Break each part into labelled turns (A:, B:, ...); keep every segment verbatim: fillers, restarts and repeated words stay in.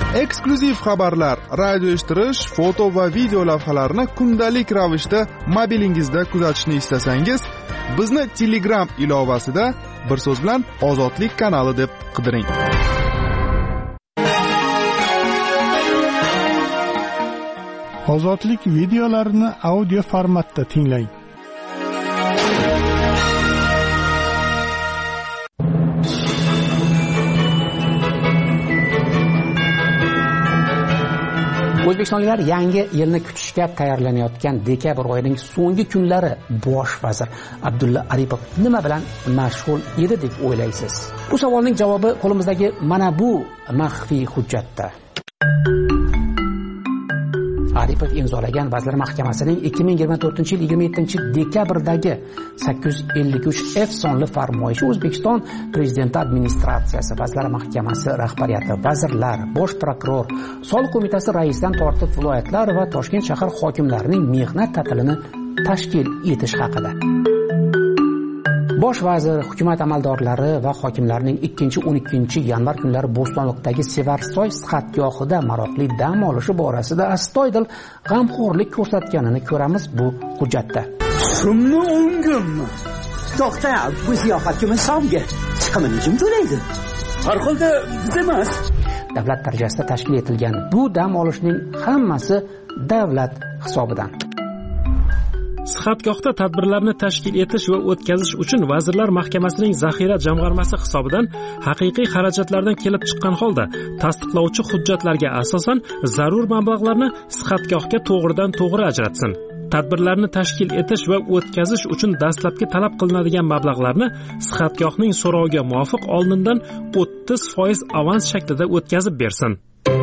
A: Eksklyuziv xabarlar, radio eshittirish, foto va video lavhalarni kundalik ravishda mobilingizda kuzatishni istasangiz, bizni Telegram ilovasida bir so'z bilan Ozodlik kanali deb qidiring.
B: Ozodlik videolarini audio formatda tinglang.
C: O'zbekistonliklar yangi yilni kutishga tayyorlanayotgan dekabr oyining so'nggi kunlari bosh vazir Abdulla Aripov nima bilan mashg'ul edi deb o'ylaysiz? Bu savolning javobi qo'limizdagi mana bu maxfiy hujjatda. Aripov imzolagan Vazirlar Mahkamasining ikki ming yigirma to'rtinchi yil yigirma yettinchi dekabrdagi sakkiz yuz ellik uch F sonli farmoyishi O'zbekiston Prezidenti administratsiyasi, Vazirlar Mahkamasi rahbariyati, vazirlar, bosh prokuror, soliq qo'mitasi raisidan tortib viloyatlar va Toshkent shahar hokimlarining mehnat ta'tilini tashkil etish haqida. Bosh vazir, hukumat amaldorlari va hokimlarning ikkinchi o'n ikkinchi yanvar kunlari Bo'stonliqdagi Sevarsoy sihatgohida maroqli dam olishi borasida astoydil g'amxo'rlik ko'rsatganini ko'ramiz bu hujjatda.
D: Shunmi o'ngimmi? To'xta, bu ziyofatga misolga chiqimini kim to'laydi? Har holda biz emas.
C: Davlat darajasida tashkil etilgan bu dam olishning hammasi davlat hisobidan.
E: Sihatgohda tadbirlarni tashkil etish va o'tkazish uchun Vazirlar Mahkamasining zaxira jamg'armasi hisobidan haqiqiy xarajatlardan kelib chiqqan holda tasdiqlovchi hujjatlarga asosan zarur mablag'larni sihatgohga to'g'ridan to'g'ri ajratsin. Tadbirlarni tashkil etish va o'tkazish uchun dastlabki talab qilinadigan mablag'larni sihatgohning so'roviga muvofiq oldindan o'ttiz foiz avans shaklida o'tkazib bersin.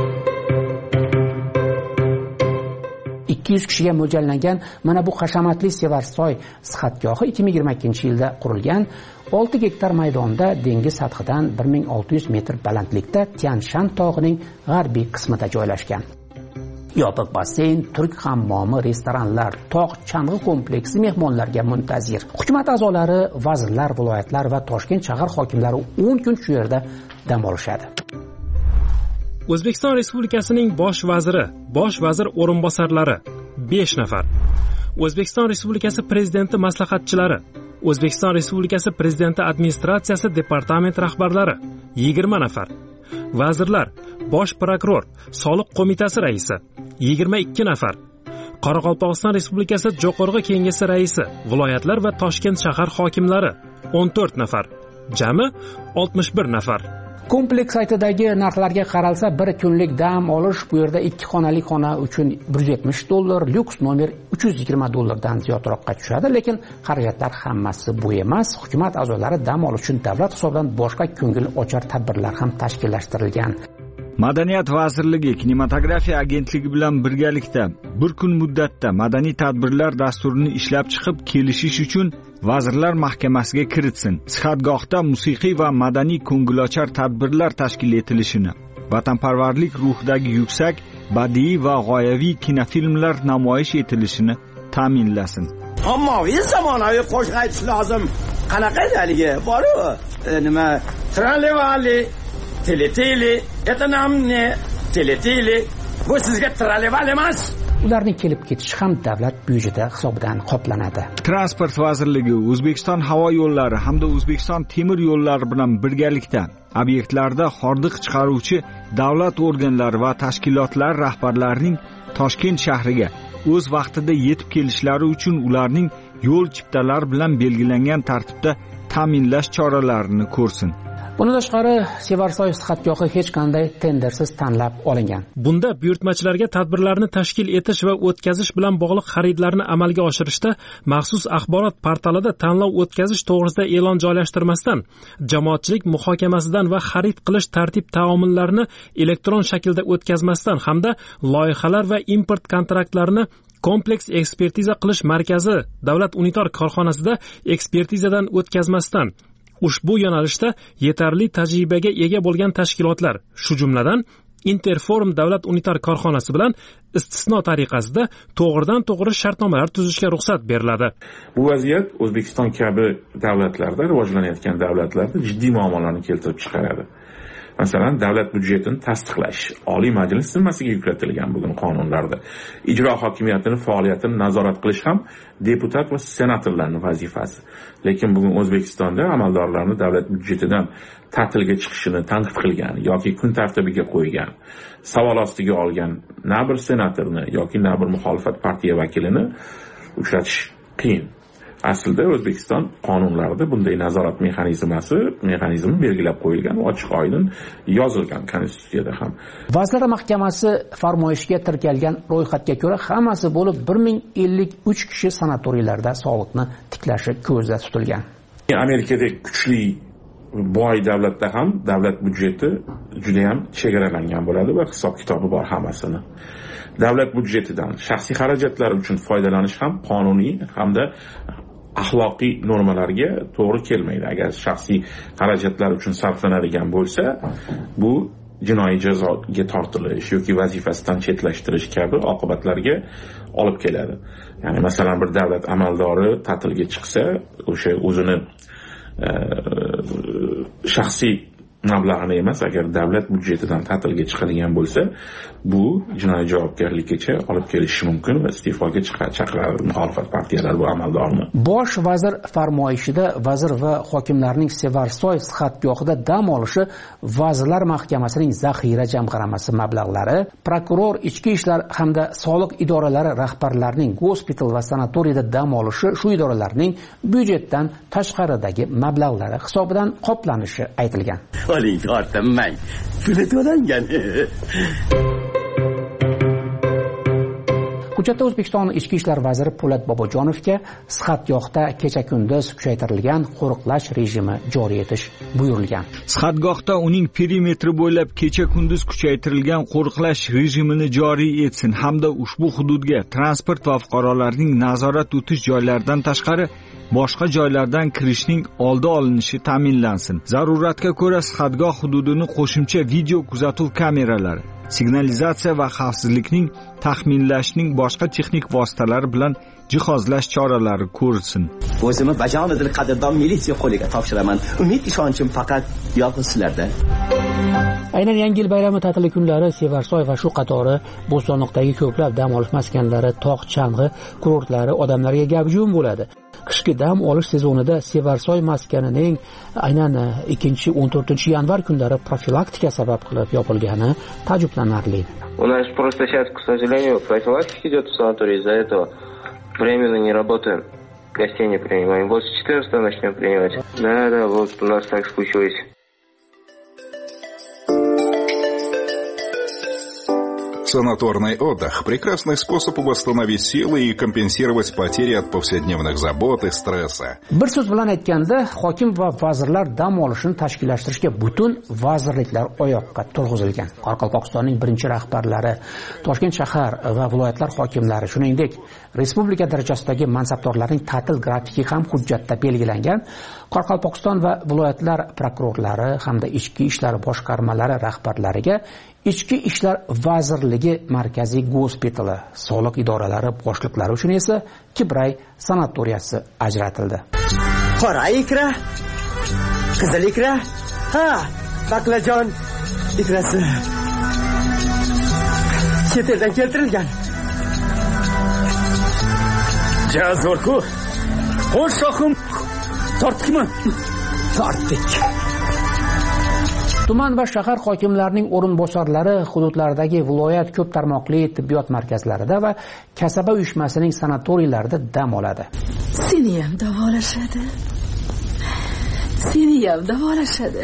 E: ikki yuz kishiga mo'ljallangan mana bu hashamatli Sevarsoy sihatgohi ikki ming yigirma ikkinchi yilda qurilgan, olti gektar maydonda dengiz sathidan bir ming olti yuz metr balandlikda Tianshan tog'ining g'arbiy qismida joylashgan. Yopiq basseyn, turk hammomi, restoranlar, tog' chang'i kompleksi mehmonlarga muntazir. Hukumat a'zolari, vazirlar, viloyatlar va Toshkent shahar hokimlari o'n kun shu yerda dam olishadi. O'zbekiston Respublikasining bosh vaziri, bosh vazir o'rinbosarlari besh nafar. O'zbekiston Respublikasi Prezidenti maslahatchilari, O'zbekiston Respublikasi Prezidenti administratsiyasi departament rahbarlari yigirma nafar. Vazirlar, bosh prokuror, soliq qo'mitasi raisi yigirma ikki nafar. Qoraqalpog'iston Respublikasi Jo'qorg'i Kengashi raisi, viloyatlar va Toshkent shahar hokimlari o'n to'rt nafar. Jami oltmish bir nafar. Kompleks saytidagi narxlarga qaralsa, bir kunlik dam olish bu yerda ikki xonali xona uchun bir yuz yetmish dollar, lyuks nomer uch yuz yigirma dollardan ziyodroqqa tushadi, lekin xarajatlar hammasi bu emas. Hukumat a'zolari dam olish uchun davlat hisobidan boshqa ko'ngil ochar tadbirlar ham tashkillashtirilgan.
F: Madaniyat vazirligi kinematografiya agentligi bilan birgalikda bir kun muddatda madaniy tadbirlar dasturini ishlab chiqib kelishish uchun Vazirlar Mahkamasiga kiritsin. Sihatgohda musiqiy va madaniy ko'ngilochar tadbirlar tashkil etilishini, vatanparvarlik ruhidagi yuksak badiiy va g'oyaviy kinofilmlar namoyish etilishini ta'minlasin.
D: Ommaviy zamonaviy qo'shiq aytish lozim. Qanaqa edi haligi? Bor-ku, nima? Tralevali, teleteli, etanamne, teleteli. Bu sizga traleval emas.
C: Ularning kelib ketishi ham davlat byudjeti hisobidan qoplanadi.
F: Transport vazirligi O'zbekiston havo yo'llari hamda O'zbekiston temir yo'llari bilan birgalikda obyektlarda hordiq chiqaruvchi davlat organlari va tashkilotlar rahbarlarining Toshkent shahriga o'z vaqtida yetib kelishlari uchun ularning yo'l chiptalari bilan belgilangan tartibda ta'minlash choralarini ko'rsin.
C: Bundan tashqari, Sevarsoy sihatgohi hech qanday tendersiz tanlab olingan. Bunda buyurtmachilarga tadbirlarni tashkil etish va o'tkazish bilan bog'liq xaridlarni amalga oshirishda maxsus axborot portalida tanlov o'tkazish to'g'risida e'lon joylashtirmasdan, jamoatchilik muhokamasidan va xarid qilish tartib-taomillarini elektron shaklda o'tkazmasdan hamda loyihalar va import kontraktlarini kompleks ekspertiza qilish markazi davlat unitar korxonasida ekspertizadan o'tkazmasdan ushbu yo'nalishda yetarli tajribaga ega bo'lgan tashkilotlar, shu jumladan Interforum davlat unitar korxonasi bilan istisno tariqasida to'g'ridan to'g'ri shartnomalar tuzishga ruxsat beriladi.
G: Bu vaziyat O'zbekiston kabi davlatlarda, rivojlanayotgan davlatlarda jiddiy muammolarni keltirib chiqaradi. Masalan, davlat byudjetini tasdiqlash Oliy Majlis zimmasiga yuklatilgan bugun qonunlarda. Ijro hokimiyatining faoliyatini nazorat qilish ham deputat va senatorlarning vazifasi. Lekin bugun O'zbekistonda amaldorlarni davlat byudjetidan ta'tilga chiqishini tanqid qilgan yoki kun tartibiga qo'ygan, savol ostiga olgan na bir senatorni yoki na bir muxolifat partiya vakilini uchratish qiyin. Aslida O'zbekiston qonunlarida bunday nazorat mexanizmasi, mexanizmi belgilab qo'yilgan, ochiq oydin yozilgan konstitutsiyada ham.
C: Vazirlar Mahkamasi farmoyishiga tirkalgan ro'yxatga ko'ra hammasi bo'lib bir ming ellik uch kishi sanatoriylarda sog'liqni tiklashi ko'zda tutilgan.
G: Amerikadagi kuchli boy davlatda ham davlat byudjeti juda ham chegaralangan bo'ladi va hisob-kitobi bor hammasini. Davlat byudjetidan shaxsiy xarajatlar uchun foydalanish ham qonuniy hamda axloqiy normalarga to'g'ri kelmaydi. Agar shaxsiy xarajatlar uchun sarflanadigan bo'lsa, bu jinoiy jazoga tortilish yoki vazifasidan chetlashtirish kabi oqibatlarga olib keladi. Ya'ni masalan bir davlat amaldori ta'tilga chiqsa, o'sha o'zini e, shaxsiy mablag'ini emas, agar davlat byudjetidan ta'tilga chiqadigan bo'lsa, bu jinoiy javobgarlikka olib kelishi mumkin va iste'foga chaqiradi muxolifat partiyalar bu amaldorni.
C: Bosh vazir farmoyishida vazir va hokimlarning Sevarsoy sihatgohida dam olishi Vazirlar Mahkamasining zaxira jamg'armasi mablag'lari, prokuror, ichki ishlar hamda soliq idoralari rahbarlarining gospital va sanatoriyada dam olishi shu idoralarning byudjetdan tashqaridagi mablag'lari hisobidan qoplanishi aytilgan.
D: Oling tortaman. Puli to'langan.
C: Hujjatda O'zbekiston Ichki ishlar vaziri Po'lat Bobojonovga sihatgohda kecha-kunduz kuchaytirilgan qo'riqlash rejimi joriy etish buyurilgan.
F: Sihatgohda uning perimetri bo'ylab kecha-kunduz kuchaytirilgan qo'riqlash rejimini joriy etsin hamda ushbu hududga transport va fuqarolarning nazorat o'tish joylaridan tashqari boshqa joylardan kirishning oldi olinishi ta'minlansin. Zaruratga ko'ra sihatgoh hududini qo'shimcha video kuzatuv kameralari, signalizatsiya va xavfsizlikning taxminlashning boshqa texnik vositalari bilan jihozlash choralari ko'rilsin.
D: O'zimni bajonidil qadrdon militsiya qo'liga topshiraman. Umid ishonchim faqat yolg'iz sizlarda.
C: Aynan Yangi yil bayrami ta'tili kunlari Sevarsoy va shu qatori Bo'stonliqdagi ko'plab dam olish maskanlari, tog' chang'i kurortlari odamlarga gavjum bo'ladi. Qishki dam olish sezonida Sevarsoy maskanining aynan ikkinchi o'n to'rtinchi yanvar kunlari profilaktika sabab qilib yopilgani ta'jublanarli.
H: У нас просто сейчас, к сожалению, профилактика идет в санатории, из-за этого временно не работаем. Гостей не принимаем. Вот с четырнадцатого начнем принимать. Да, да, вот у нас так случилось.
I: Санаторный отдых – прекрасный способ восстановить силы и компенсировать потери от повседневных забот и стресса.
C: Bir so'z bilan aytganda, hokim va vazirlar dam olishini tashkillashtirishga butun vazirliklar oyoqqa turg'izilgan. Qoraqalpog'istonning birinchi rahbarlari, Toshkent shahar va viloyatlar hokimlari, shuningdek, respublika darajasidagi mansabdorlarning ta'til grafiki ham hujjatda belgilangan. Qoraqalpog'iston va viloyatlar prokurorlari hamda ichki ishlar boshqarmalari rahbarlariga Ichki ishlar vazirligi markaziy gospitali, soliq idoralari boshliqlari uchun esa Kibray sanatoriyasi ajratildi.
D: Qora ikra, qizil ikra, ha, baqlajon ikrasi. Chet eldan keltirilgan. Jazorku. Qo'sh shohim tortdikmi? Tortdik.
C: Tuman va shahar hokimlarining o'rinbosarlari hududlardagi viloyat ko'p tarmoqli tibbiyot markazlarida va kasaba uyushmasining sanatoriylarida dam oladi.
J: Seni ham davolashadi. Seni ham davolashadi.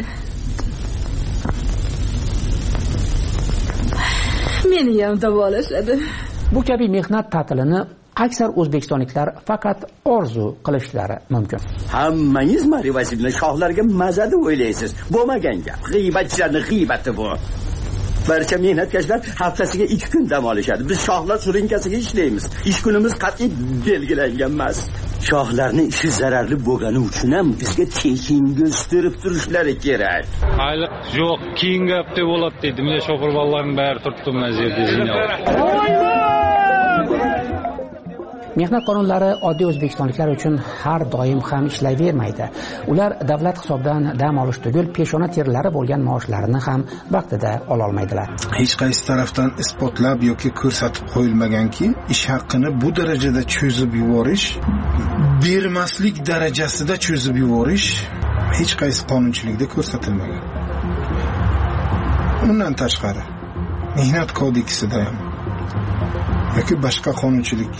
J: Meni ham davolashadi.
C: Bu kabi mehnat ta'tilini aksar o'zbekistonliklar faqat orzu qilishlari mumkin.
D: Hammangiz marivasini shohlarga mazada o'ylaysiz. Bo'lmagan gap. G'iybatchilarning g'iybat bu. Barcha mehnatkashlar haftasiga ikki kun dam olishadi. Biz shohlar surinkasiga ishlaymiz. Ish kunimiz qat'iy belgilangan emas. Shohlarning ishi zararli bo'lgani uchun ham bizga tekingiz turib turishlari kerak.
K: Ayliq yo'q, keyingi hafta bo'ladi dedi. Menda shofir bolalarning bari turibdi mana yerda.
C: Mehnat qonunlari oddiy o'zbekistonliklar uchun har doim ham ishlayvermaydi. Ular davlat hisobidan dam olish tugul peshona terlari bo'lgan maoshlarini ham vaqtida ola olmaydilar.
L: Hech qaysi tarafdan isbotlab yoki ko'rsatib qo'yilmaganki, ish haqini bu darajada cho'zib yuborish, bermaslik darajasida cho'zib yuborish hech qaysi qonunchilikda ko'rsatilmagan. Undan tashqari, mehnat kodeksida ham yoki boshqa qonunchilik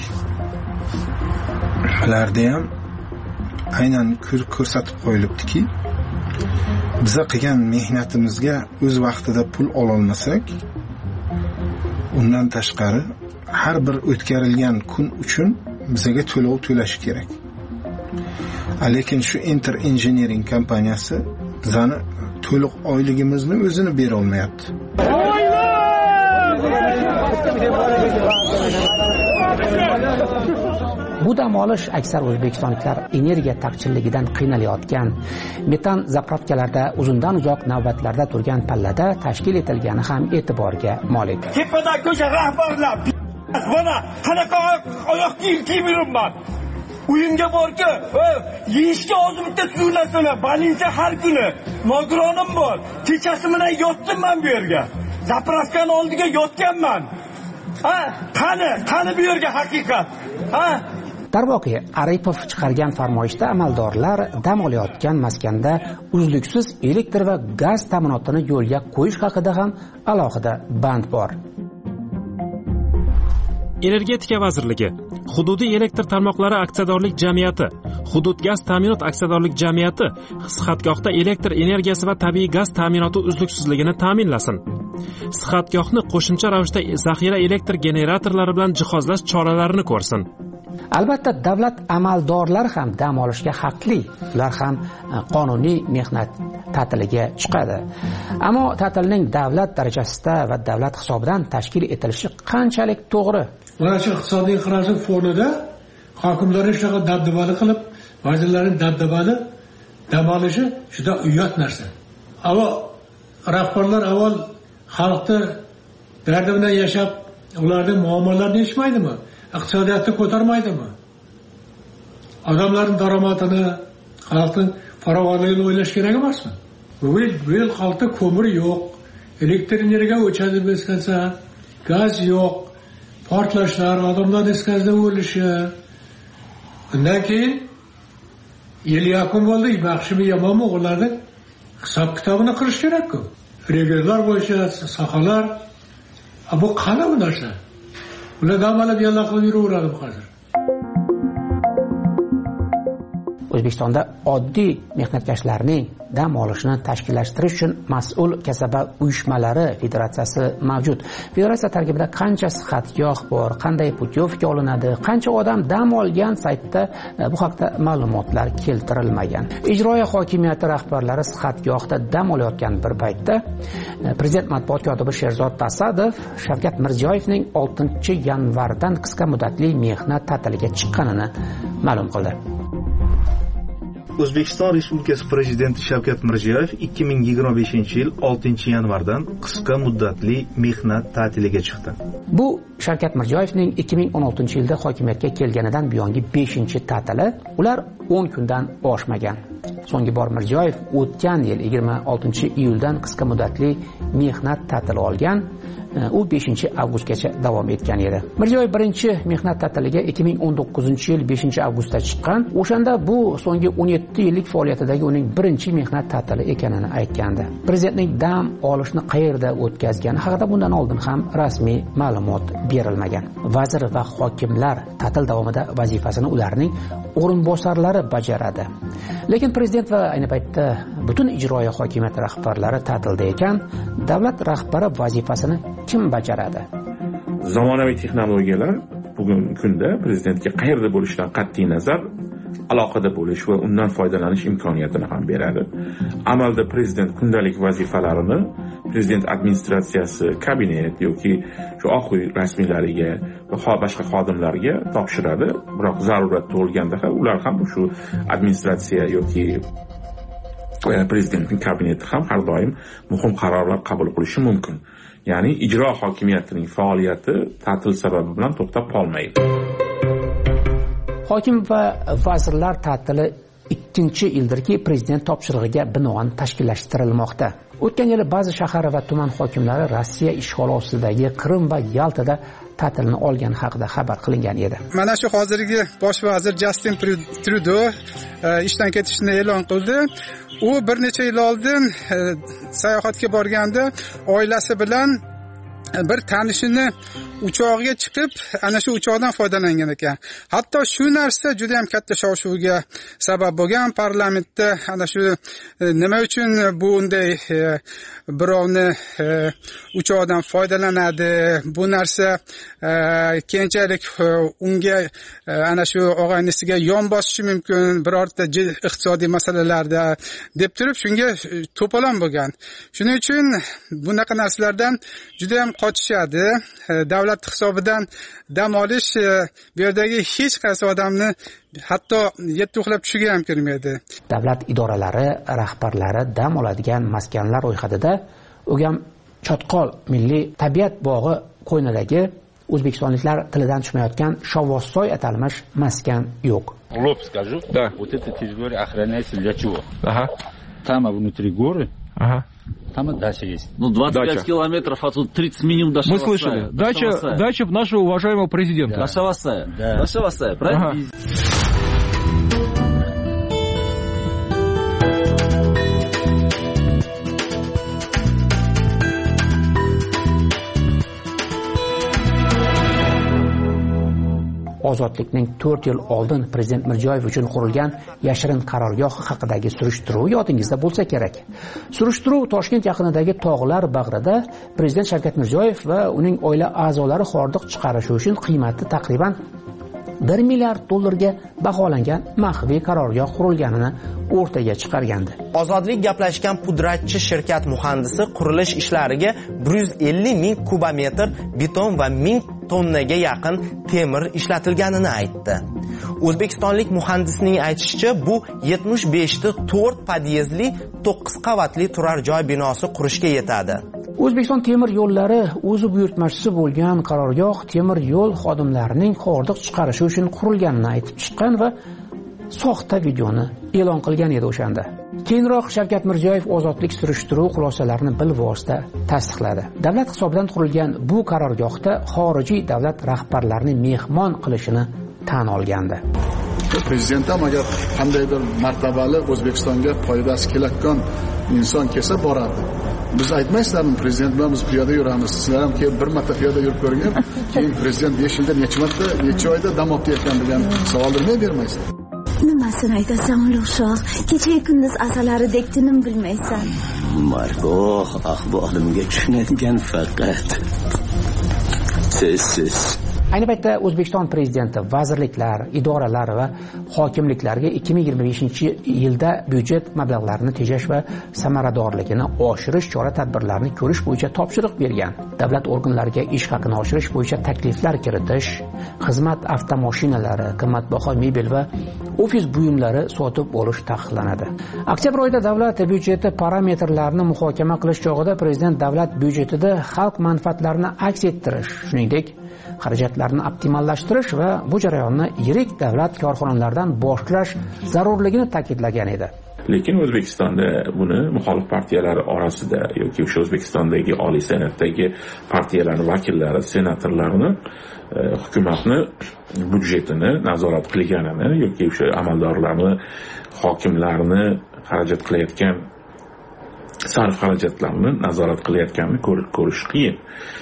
L: larda ham aynan ko'rsatib qo'yilibdiki, biza qilgan mehnatimizga o'z vaqtida pul ola olmasak, undan tashqari har bir o'tkarilgan kun uchun bizaga to'lov to'lash kerak. Lekin shu Enter Engineering kompaniyasi bizani to'liq oyligimizni o'zini bera olmayapti.
C: Bu dam olish aksar o'zbekistonliklar energiya taqchilligidan qiynalayotgan, metan zapravkalarda uzundan uzoq navbatlarda turgan pallada tashkil etilgani ham e'tiborga molik.
D: Tepada ko'cha rahbarlar mana qanaqa oyoq kiyim kiyib yuribman. Uyimga borki, yeyishga ozib bitta tuzulasalar, balincha har kuni nogironim bor. Kechasi bilan yotdim men bu yerga. Zapravkani oldiga yotganman. Ha, qani, qani bu yerga haqiqat. Ha?
C: Darvoqe, Aripov chiqargan farmoyishda amaldorlar dam olayotgan maskanda uzluksiz elektr va gaz ta'minotini yo'lga qo'yish haqida ham alohida band bor.
E: Energetika vazirligi, Hududiy elektr tarmoqlari aksiyadorlik jamiyati, Hudud gaz ta'minot aksiyadorlik jamiyati sihatgohda elektr energiyasi va tabiiy gaz ta'minoti uzluksizligini ta'minlasin. Sihatgohni qo'shimcha ravishda zaxira elektr generatorlari bilan jihozlash choralarini ko'rsin.
C: Albatta, davlat amaldorlari ham dam olishga haqli. Ular ham qonuniy mehnat ta'tiliga chiqadi. Ammo ta'tilning davlat darajasida va davlat hisobidan tashkil etilishi qanchalik to'g'ri?
M: Mana shu iqtisodiy inqiroz fonida hokimlar shunaqa dabdabali qilib, vazirlarning dabdabali dam olishi juda uyat narsa. Ammo rahbarlar avval xalqni dardi bilan yashab, ularning muammolarini yechmaydimi? Iqtisodiyotni ko'tarmaydimi? Odamlarning daromadini, xalqning farovonligini o'ylash kerak emasmi? Bu yil xalqda ko'mir yo'q, elektr energiya o'chadi bo'lsa, gaz yo'q, portlashlar, odamlar iskazda o'lishi. Undan keyin yil yakun bo'ldi, baxshimi yomonmi ularning hisob kitobini qilish kerak-ku. Regionlar bo'yicha sohalar, bu qana bu narsa? Ular damalab yalla qilib yuraveradi hozir.
C: O'zbekistonda oddiy mehnatkashlarning dam olishini tashkillashtirish uchun mas'ul kasaba uyushmalari federatsiyasi mavjud. Federatsiya tarkibida qancha sihatgoh bor, qanday putyovka olinadi, qancha odam dam olgan saytda bu haqda ma'lumotlar keltirilmagan. Ijroiya hokimiyati rahbarlari sihatgohda dam olayotgan bir paytda Prezident matbuot kotibi Sherzod Tasadov Shavkat Mirziyoyevning oltinchi yanvardan qisqa muddatli mehnat ta'tiliga chiqqanini ma'lum qildi.
N: O'zbekiston Respublikasi Prezidenti Shavkat Mirziyoyev ikki ming yigirma beshinchi yil oltinchi yanvardan qisqa muddatli mehnat ta'tiliga chiqdi.
C: Bu Shavkat Mirziyoyevning ikki ming o'n oltinchi yilda hokimiyatga kelganidan buyongi beshinchi ta'tili. Ular o'n kundan oshmagan. So'nggi bor Mirziyoyev o'tgan yil yigirma oltinchi iyuldan qisqa muddatli mehnat ta'tili olgan. U beshinchi avgustgacha davom etgan edi. Mirziyoyev birinchi mehnat ta'tiliga ikki ming o'n to'qqizinchi yil beshinchi avgustda chiqqan. O'shanda bu so'nggi o'n yetti yillik faoliyatidagi uning birinchi mehnat ta'tili ekanini aytgandi. Prezidentning dam olishni qayerda o'tkazgani haqida bundan oldin ham rasmiy ma'lumot berilmagan. Vazir va hokimlar ta'til davomida vazifasini ularning o'rinbosarlari bajaradi. Lekin prezident va ayni paytda butun ijroiya hokimiyat rahbarlari ta'tilda ekan, davlat rahbari vazifasini kim bajaradi?
G: Zamonaviy texnologiyalar bugungi kunda prezidentga qayerda bo'lishidan qat'iy nazar aloqada bo'lish va undan foydalanish imkoniyatini ham beradi. Amalda prezident kundalik vazifalarini prezident administratsiyasi, kabinet yoki shu Oq uy rasmiylariga va boshqa xodimlarga topshiradi. Biroq zarurat tug'ilganda ham ular ham shu administratsiya yoki prezidentning kabineti ham har doim muhim qarorlar qabul qilishi mumkin. Ya'ni ijro hokimiyatining faoliyati ta'til sababi bilan to'xtab qolmaydi.
C: Hokim va vazirlar ta'tili ikkinchi yildirki prezident topshirig'iga binoan tashkillashtirilmoqda. O'tgan yili ba'zi shahar va tuman hokimlari Rossiya ishg'oli ostidagi Qrim va Yaltada ta'tilni olgani haqida xabar qilingan edi.
O: Mana shu hozirgi bosh vazir Justin Trudeau ishdan ketishini e'lon qildi. U bir necha yil oldin sayohatga borganda oilasi bilan bir tanishini uchog'iga chiqib, ana shu uchoqdan foydalangan ekan. Hatto shu narsa juda ham katta shov-shuvga sabab bo'lgan. Parlamentda ana shu nima uchun bu unday birovni uchoqdan foydalanadi, bu narsa keyinchalik unga ana shu og'aynisiga yon bosishi mumkin birorta iqtisodiy masalalarda deb turib shunga to'polon bo'lgan. Shuning uchun bunaqa narsalardan juda ham qochishadi. Davlat hisobidan dam olish bu yerdagi hech qaysi odamni hatto yetti uxlab tushiga ham kirmaydi.
C: Davlat idoralari rahbarlari dam oladigan maskanlar ro'yxatida O'gam Chotqol milliy tabiat bog'i qo'ynidagi o'zbekistonliklar tilidan tushmayotgan Shovvozsoy atalmish maskan yo'q.
P: Лоб скажу. Да. Вот эта территория охраняется для чего? Ага. Там внутри горы. Ага. Там и дача есть.
Q: Ну, двадцать пять дача. Километров, а тут тридцать минимум до Шавасая.
P: Мы слышали. Дача, дача нашего уважаемого президента.
Q: Да. До Шавасая. Да. До Шавасая, правильно? Ага.
C: Ozodlikning to'rt yil oldin prezident Mirziyoyev uchun qurilgan yashirin qarorgoh haqidagi surishtiruv yodingizda bo'lsa kerak. Surishtiruv Toshkent yaqinidagi tog'lar bag'rida prezident Shavkat Mirziyoyev va uning oila a'zolari hordiq chiqarishi uchun qiymati taqriban bir milliard dollarga baholangan maxfiy qarorgoh qurilganini o'rtaga chiqargandi.
R: Ozodlik gaplashgan pudratchi shirkat muhandisi qurilish ishlariga bir yuz ellik ming kubometr beton va ming tonnaga yaqin temir ishlatilganini aytdi. O'zbekistonlik muhandisning aytishicha, bu yetmish besh ta to'rt podyezdli to'qqiz qavatli turar joy binosi qurishga yetadi.
C: O'zbekiston temir yo'llari o'zi buyurtmachisi bo'lgan qarorgoh temir yo'l xodimlarining hordiq chiqarishi uchun qurilganini aytib chiqqan va soxta videoni e'lon qilgan edi o'shanda. Keyinroq Shavkat Mirziyoyev ozodlik surishtiruv xulosalarini bilvosita tasdiqladi. Davlat hisobidan qurilgan bu qarorgohda xorijiy davlat rahbarlarini mehmon qilishini tan olgandi.
S: Prezident ham agar qandaydir martabali O'zbekistonga foydasi kelayotgan inson kelsa boradi. Biz aytmaysizlarmi, prezident bilan biz piyoda yuramiz. Sizlar ham kelib bir marta piyoda yurib ko'rgan, keyin prezident besh yilda necha marta, necha oyda dam olib ketgan degan savolni nima bermaysizlar?
J: Nimasini aytasan, Ulug'shoh? Kecha kunduz asalaridek tinim bilmaysan.
D: Margoh ahvolimga tushunadigan faqat siz.
C: Ayni paytda O'zbekiston prezidenti vazirliklar, idoralar va hokimliklarga ikki ming yigirma beshinchi yilda byudjet mablag'larini tejash va samaradorligini oshirish chora-tadbirlarini ko'rish bo'yicha topshiriq bergan. Davlat organlariga ish haqini oshirish bo'yicha takliflar kiritish, xizmat avtomashinalari, qimmatbaho mebel va ofis buyumlari sotib olish taqiqlanadi. Oktyabr oyida davlat byudjeti parametrlarini muhokama qilish chog'ida prezident davlat byudjetida xalq manfaatlarini aks ettirish, shuningdek xarajatlarni optimallashtirish va bu jarayonni yirik davlat korxonalaridan boshlash zarurligini ta'kidlagan edi.
G: Lekin O'zbekistonda buni muxolif partiyalar orasida yoki o'sha O'zbekistondagi Oliy Senatdagi partiyalar vakillari, senatorlarni hukumatni byudjetini nazorat qilganini yoki o'sha amaldorlarni, hokimlarni xarajat qilayotgan sarf xarajatlarni nazorat qilayotganini ko'rish qiyin.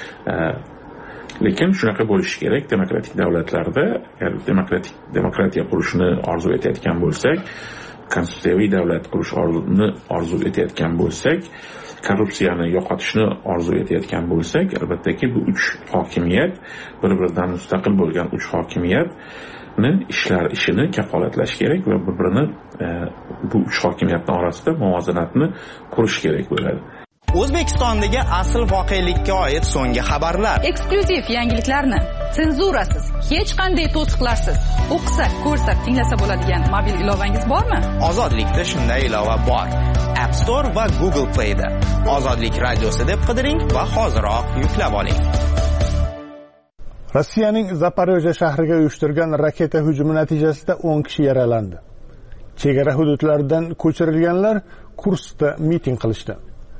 G: Lekin shunaqa bo'lishi kerak. Demokratik davlatlarda, agar demokratik demokratiya qurishni orzu etayotgan bo'lsak, konstitutsiyaviy davlat qurishni orzu etayotgan bo'lsak, korrupsiyani yo'qotishni orzu etayotgan bo'lsak, albattaki bu uch hokimiyat, bir-biridan mustaqil bo'lgan uch hokimiyatni ishlar ishini kafolatlash kerak va bir-birini bu uch hokimiyatning orasida muvozanatni qurish kerak bo'ladi.
R: O'zbekistondagi asl voqelikka oid so'nggi xabarlar.
T: Eksklyuziv yangiliklarni senzurasiz, hech qanday to'siqlarsiz o'qisak, ko'rsak, tinglasa bo'ladigan mobil ilovangiz bormi?
R: Ozodlikda shunday ilova bor. App Store va Google Play da. Ozodlik radiosi deb qidiring va hoziroq yuklab oling.
B: Rossiyaning Zaporojye shahriga uyushtirgan raketa hujumi natijasida o'n kishi yaralandi. Chegara hududlaridan ko'chirilganlar Kurskda miting qilishdi.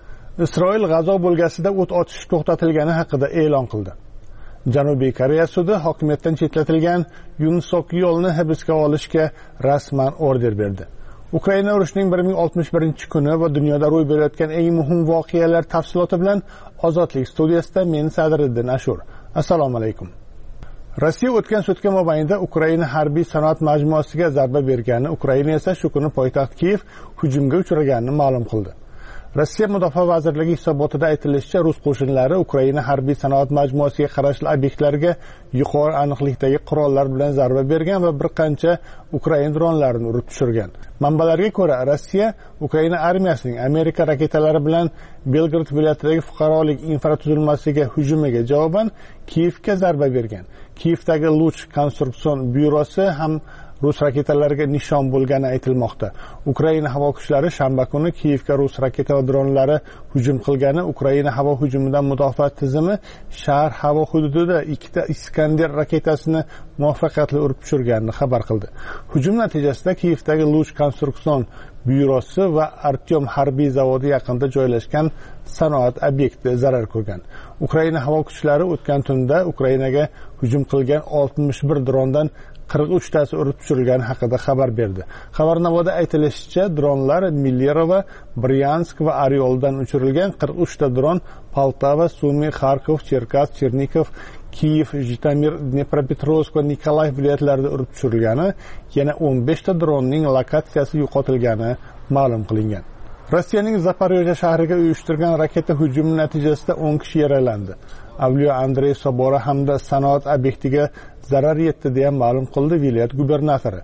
B: Isroil G'azo bo'lgasida o't ochish to'xtatilgani haqida e'lon qildi. Janubiy Koreya sudi hokimiyatdan chetlatilgan Yun Sok Yeolni hibsga olishga rasman order berdi. Ukraina urushining bir ming oltmish birinchi kuni va dunyoda ro'y berayotgan eng muhim voqealar tafsiloti bilan Ozodlik studiyasida men Sadriddin Ashur. Assalomu alaykum. Rossiya o'tgan sutka mobaynida Ukraina harbiy sanoat majmuasiga zarba bergani, Ukraina esa shu kuni poytaxt Kiyev hujumga uchraganini ma'lum qildi. Rossiya Mudofaa vazirligi hisobotida aytilishicha, rus qo'shinlari Ukraina harbiy sanoat majmuasiga qarashli obyektlarga yuqori aniqlikdagi qurollar bilan zarba bergan va bir qancha Ukraina dronlarini urib tushirgan. Manbalarga ko'ra, Rossiya Ukraina armiyasining Amerika raketalari bilan Belgrad viloyatidagi fuqarolik infratuzilmasiga hujumiga javoban Kiyevga zarba bergan. Kiyevdagi Luch konstruksion byurosi ham rus raketalariga nishon bo'lgani aytilmoqda. Ukraina havo kuchlari shanba kuni Kiyevga rus raketa va dronlari hujum qilgani, Ukraina havo hujumidan mudofaa tizimi shahar havo hududida ikkita Iskander raketasini muvaffaqiyatli urib tushirganini xabar qildi. Hujum natijasida Kiyevdagi Luch konstruksion byurosi va Artyom harbiy zavodi yaqinida joylashgan sanoat obyekti zarar ko'rgan. Ukraina havo kuchlari o'tgan tunda Ukrainaga hujum qilgan oltmish bir drondan qirq uch tasi urib tushirilgani haqida xabar berdi. Xabarnomoda aytilishicha, dronlar Millerova, Bryansk va Orioldan uchirilgan. qirq uch ta dron Poltava, Sumy, Kharkov, Cherkassk, Chernikov, Kiyev, Jitomir, Dnepropetrovsk va Nikolayev viloyatlarida urib tushirilgani, yana o'n besh ta dronning lokatsiyasi yo'qotilgani ma'lum qilingan. Rossiyaning Zaporojye shahriga uyushtirgan raketa hujumi natijasida o'n kishi yaralandi. Avliyo Andrey Sobora hamda sanoat obyektiga zarar yetdi deya ma'lum qildi viloyat gubernatori.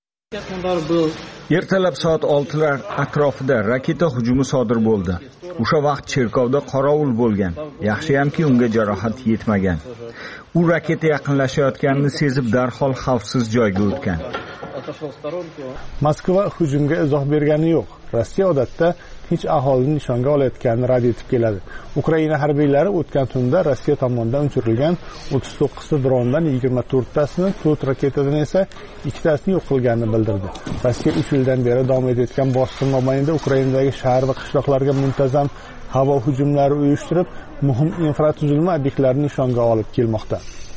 F: Ertalab soat oltilar atrofida raketa hujumi sodir bo'ldi. O'sha vaqt cherkovda qorovul bo'lgan. Yaxshiyamki unga jarohat yetmagan. U raketa yaqinlashayotganini sezib darhol xavfsiz joyga o'tgan.
B: Moskva hujumga izoh bergani yo'q. Rossiya odatda tinch aholini nishonga olayotganini rad etib keladi. Ukraina harbiylari o'tgan tunda Rossiya tomonidan uchirilgan o'ttiz to'qqiz ta drondan yigirma to'rt tasini, to'rt raketadan esa ikkitasini yo'q qilganini bildirdi. Rossiya uch yildan beri davom etayotgan bosim mobaynida Ukrainadagi shahar va qishloqlarga muntazam havo hujumlari uyushtirib, muhim infratuzilma obyektlarini nishonga olib kelmoqda.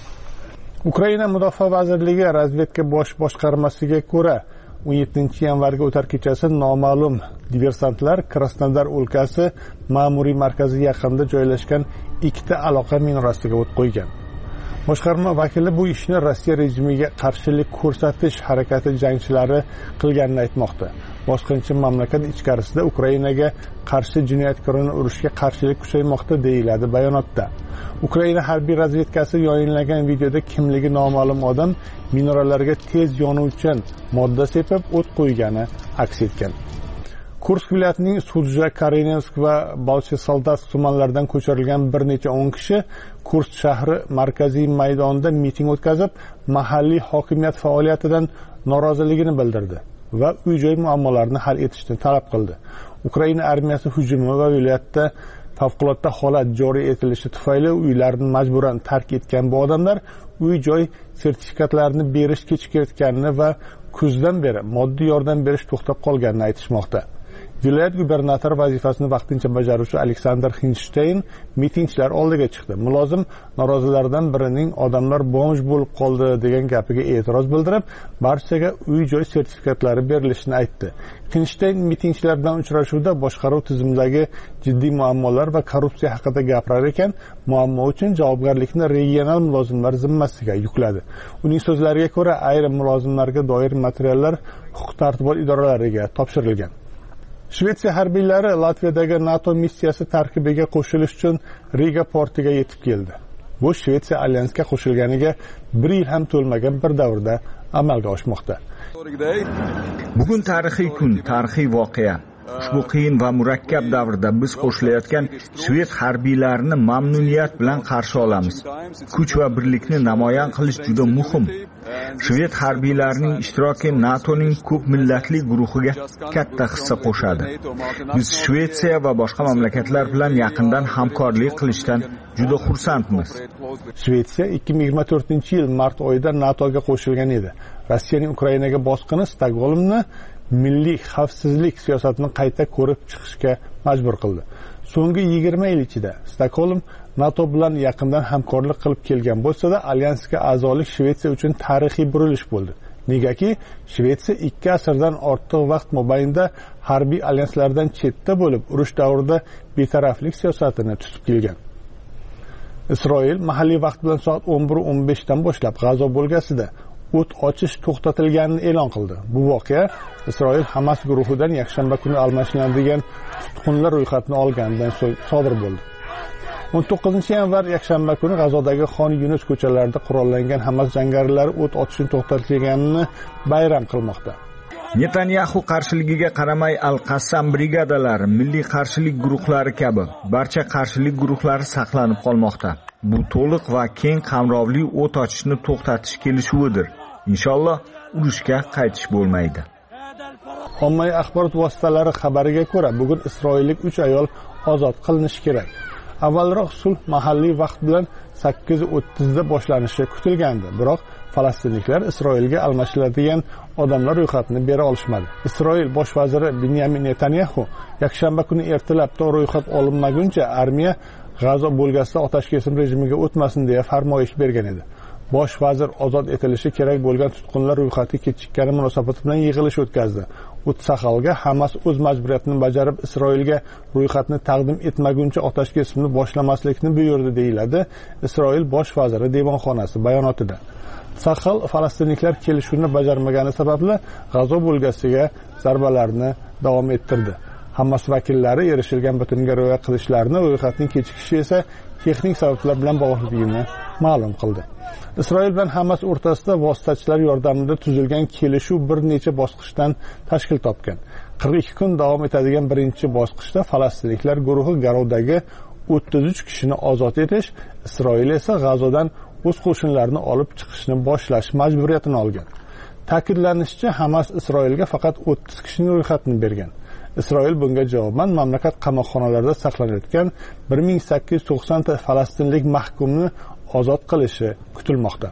B: Ukraina Mudofaa vazirligi razvedka bosh boshqarmasiga ko'ra, o'n yettinchi yanvarga o'tar kechasi noma'lum diversantlar Krasnodar o'lkasi ma'muriy markazi yaqinida joylashgan ikkita aloqa minorasiga o't qo'ygan. Boshqarma vakili bu ishni Rossiya rejimiga qarshilik ko'rsatish harakati jangchilari qilganini aytmoqda. Boshqinchi mamlakat ichkarisida Ukrainaga qarshi jinoyatkorona urushga qarshilik kuchaymoqda deyiladi bayonotda. Ukraina harbiy razvedkasi yayinlagan videoda kimligi noma'lum odam minoralarga tez yonuvchan modda sepib o't qo'ygani aks etgan. Kursk viloyatining Sudja, Karenensk va Bolchesoldatsk tumanlaridan ko'chirilgan bir necha o'n kishi Kursk shahri markaziy maydonida miting o'tkazib, mahalliy hokimiyat faoliyatidan noroziligini bildirdi va uy-joy muammolarini hal etishni talab qildi. Ukraina armiyasi hujumi va viloyatda favqulodda holat joriy etilishi tufayli uylarini majburan tark etgan bu odamlar uy-joy sertifikatlarini berish kechikayotganini va kuzdan beri moddiy yordam berish to'xtab qolganini aytishmoqda. Viloyat gubernatori vazifasini vaqtincha bajaruvchi Aleksandr Xinsteyn mitingchilar oldiga chiqdi. Mulozim norozilardan birining odamlar bomj bo'lib qoldi degan gapiga e'tiroz bildirib, barchaga uy-joy sertifikatlari berilishini aytdi. Xinsteyn mitingchilar bilan uchrashuvda boshqaruv tizimidagi jiddiy muammolar va korrupsiya haqida gapirar ekan, muammo uchun javobgarlikni regional mulozimlar zimmasiga yukladi. Uning so'zlariga ko'ra, ayrim mulozimlarga doir materiallar huquq-tartibot idoralariga topshirilgan. Shvetsiya harbiylari Latviyadagi NATO missiyasi tarkibiga qo'shilish uchun Riga portiga yetib keldi. Bu Shvetsiya alyansga qo'shilganiga bir yil ham to'lmagan bir davrda amalga oshmoqda.
F: Bugun tarixiy kun, tarixiy voqea. Ushbu qiyin va murakkab davrda biz qo'shilayotgan Shved harbiylarini mamnuniyat bilan qarshi olamiz. Kuch va birlikni namoyon qilish juda muhim. Shved harbiylarining ishtiroki NATOning ko'p millatli guruhiga katta hissa qo'shadi. Biz Shvetsiya va boshqa mamlakatlar bilan yaqindan hamkorlik qilishdan juda xursandmiz.
B: Shvetsiya ikki ming yigirma to'rtinchi yil mart oyida NATOga qo'shilgan edi. Rossiyaning Ukrainaga bosqini Stokgolmni milliy xavfsizlik siyosatini qayta ko'rib chiqishga majbur qildi. So'nggi yigirma yil ichida Stokgolm NATO bilan yaqindan hamkorlik qilib kelgan bo'lsa-da, alyansga a'zolik Shvetsiya uchun tarixiy burilish bo'ldi. Negaki, Shvetsiya ikki asrdan ortiq vaqt mobaynida harbiy alyanslardan chetda bo'lib, urush davrida betaraflik siyosatini tutib kelgan. Isroil mahalliy vaqt bilan soat o'n bir o'n besh dan boshlab G'azo bo'lgasida o't ochish to'xtatilganini e'lon qildi. Bu voqea Isroil Hamas guruhidan yakshanba kuni almashlanadigan tutqunlar ro'yxatini olganidan so'ng sodir bo'ldi. o'n to'qqizinchi yanvar yakshanba kuni G'azodagi Xon Yunus ko'chalarida qurollangan Hamas jangarilari o't ochishni to'xtatilganini bayram qilmoqda.
F: Netanyahu qarshiligiga qaramay Al-Qassam brigadalari, milliy qarshilik guruhlari kabi barcha qarshilik guruhlari saqlanib qolmoqda. Bu to'liq va keng qamrovli o't ochishni to'xtatish kelishuvidir. Inshaalloh urushga qaytish bo'lmaydi.
B: Ommaviy axborot vositalari xabariga ko'ra, bugun isroillik uch ayol ozod qilinishi kerak. Avvalroq sulh mahalliy vaqt bilan sakkiz o'ttiz da boshlanishi kutilgandi, biroq falastinliklar Isroilga almashiladigan odamlar ro'yxatini bera olishmadi. Isroil bosh vaziri Benyamin Netanyahu yakshanba kuni ertalabda ro'yxat olinmaguncha armiya G'azo bo'lgasida otash kesim rejimiga o'tmasin deya farmoyish bergan edi. Bosh vazir ozod etilishi kerak bo'lgan tutqunlar ro'yxati kechikkani munosabati bilan yig'ilish o'tkazdi. Utsaxalga Hamas o'z majburiyatini bajarib Isroilga ro'yxatni taqdim etmaguncha otash kesimni boshlamaslikni buyurdi deyiladi Isroil bosh vaziri devonxonasi bayonotida. Saxal falastinliklar kelishuvni bajarmagani sababli G'azo bo'lgasiga zarbalarni davom ettirdi. Hamas vakillari erishilgan bitimga rioya qilishlarini, ro'yxatning kechikishi esa texnik sabablar bilan bog'liqligini ma'lum qildi. Isroil bilan Hamas o'rtasida vositachilar yordamida tuzilgan kelishuv bir necha bosqichdan tashkil topgan. qirq ikki kun davom etadigan birinchi bosqichda falastinliklar guruhi Garovdagi o'ttiz uch kishini ozod etish, Isroil esa G'azodan o'z qo'shinlarini olib chiqishni boshlash majburiyatini olgan. Ta'kidlanishicha, Hamas Isroilga faqat o'ttiz kishining ro'yxatini bergan. Isroil bunga javoban mamlakat qamoqxonalarida saqlanayotgan bir ming sakkiz yuz to'qson ta falastinlik mahkumni ozod qilishi kutilmoqda.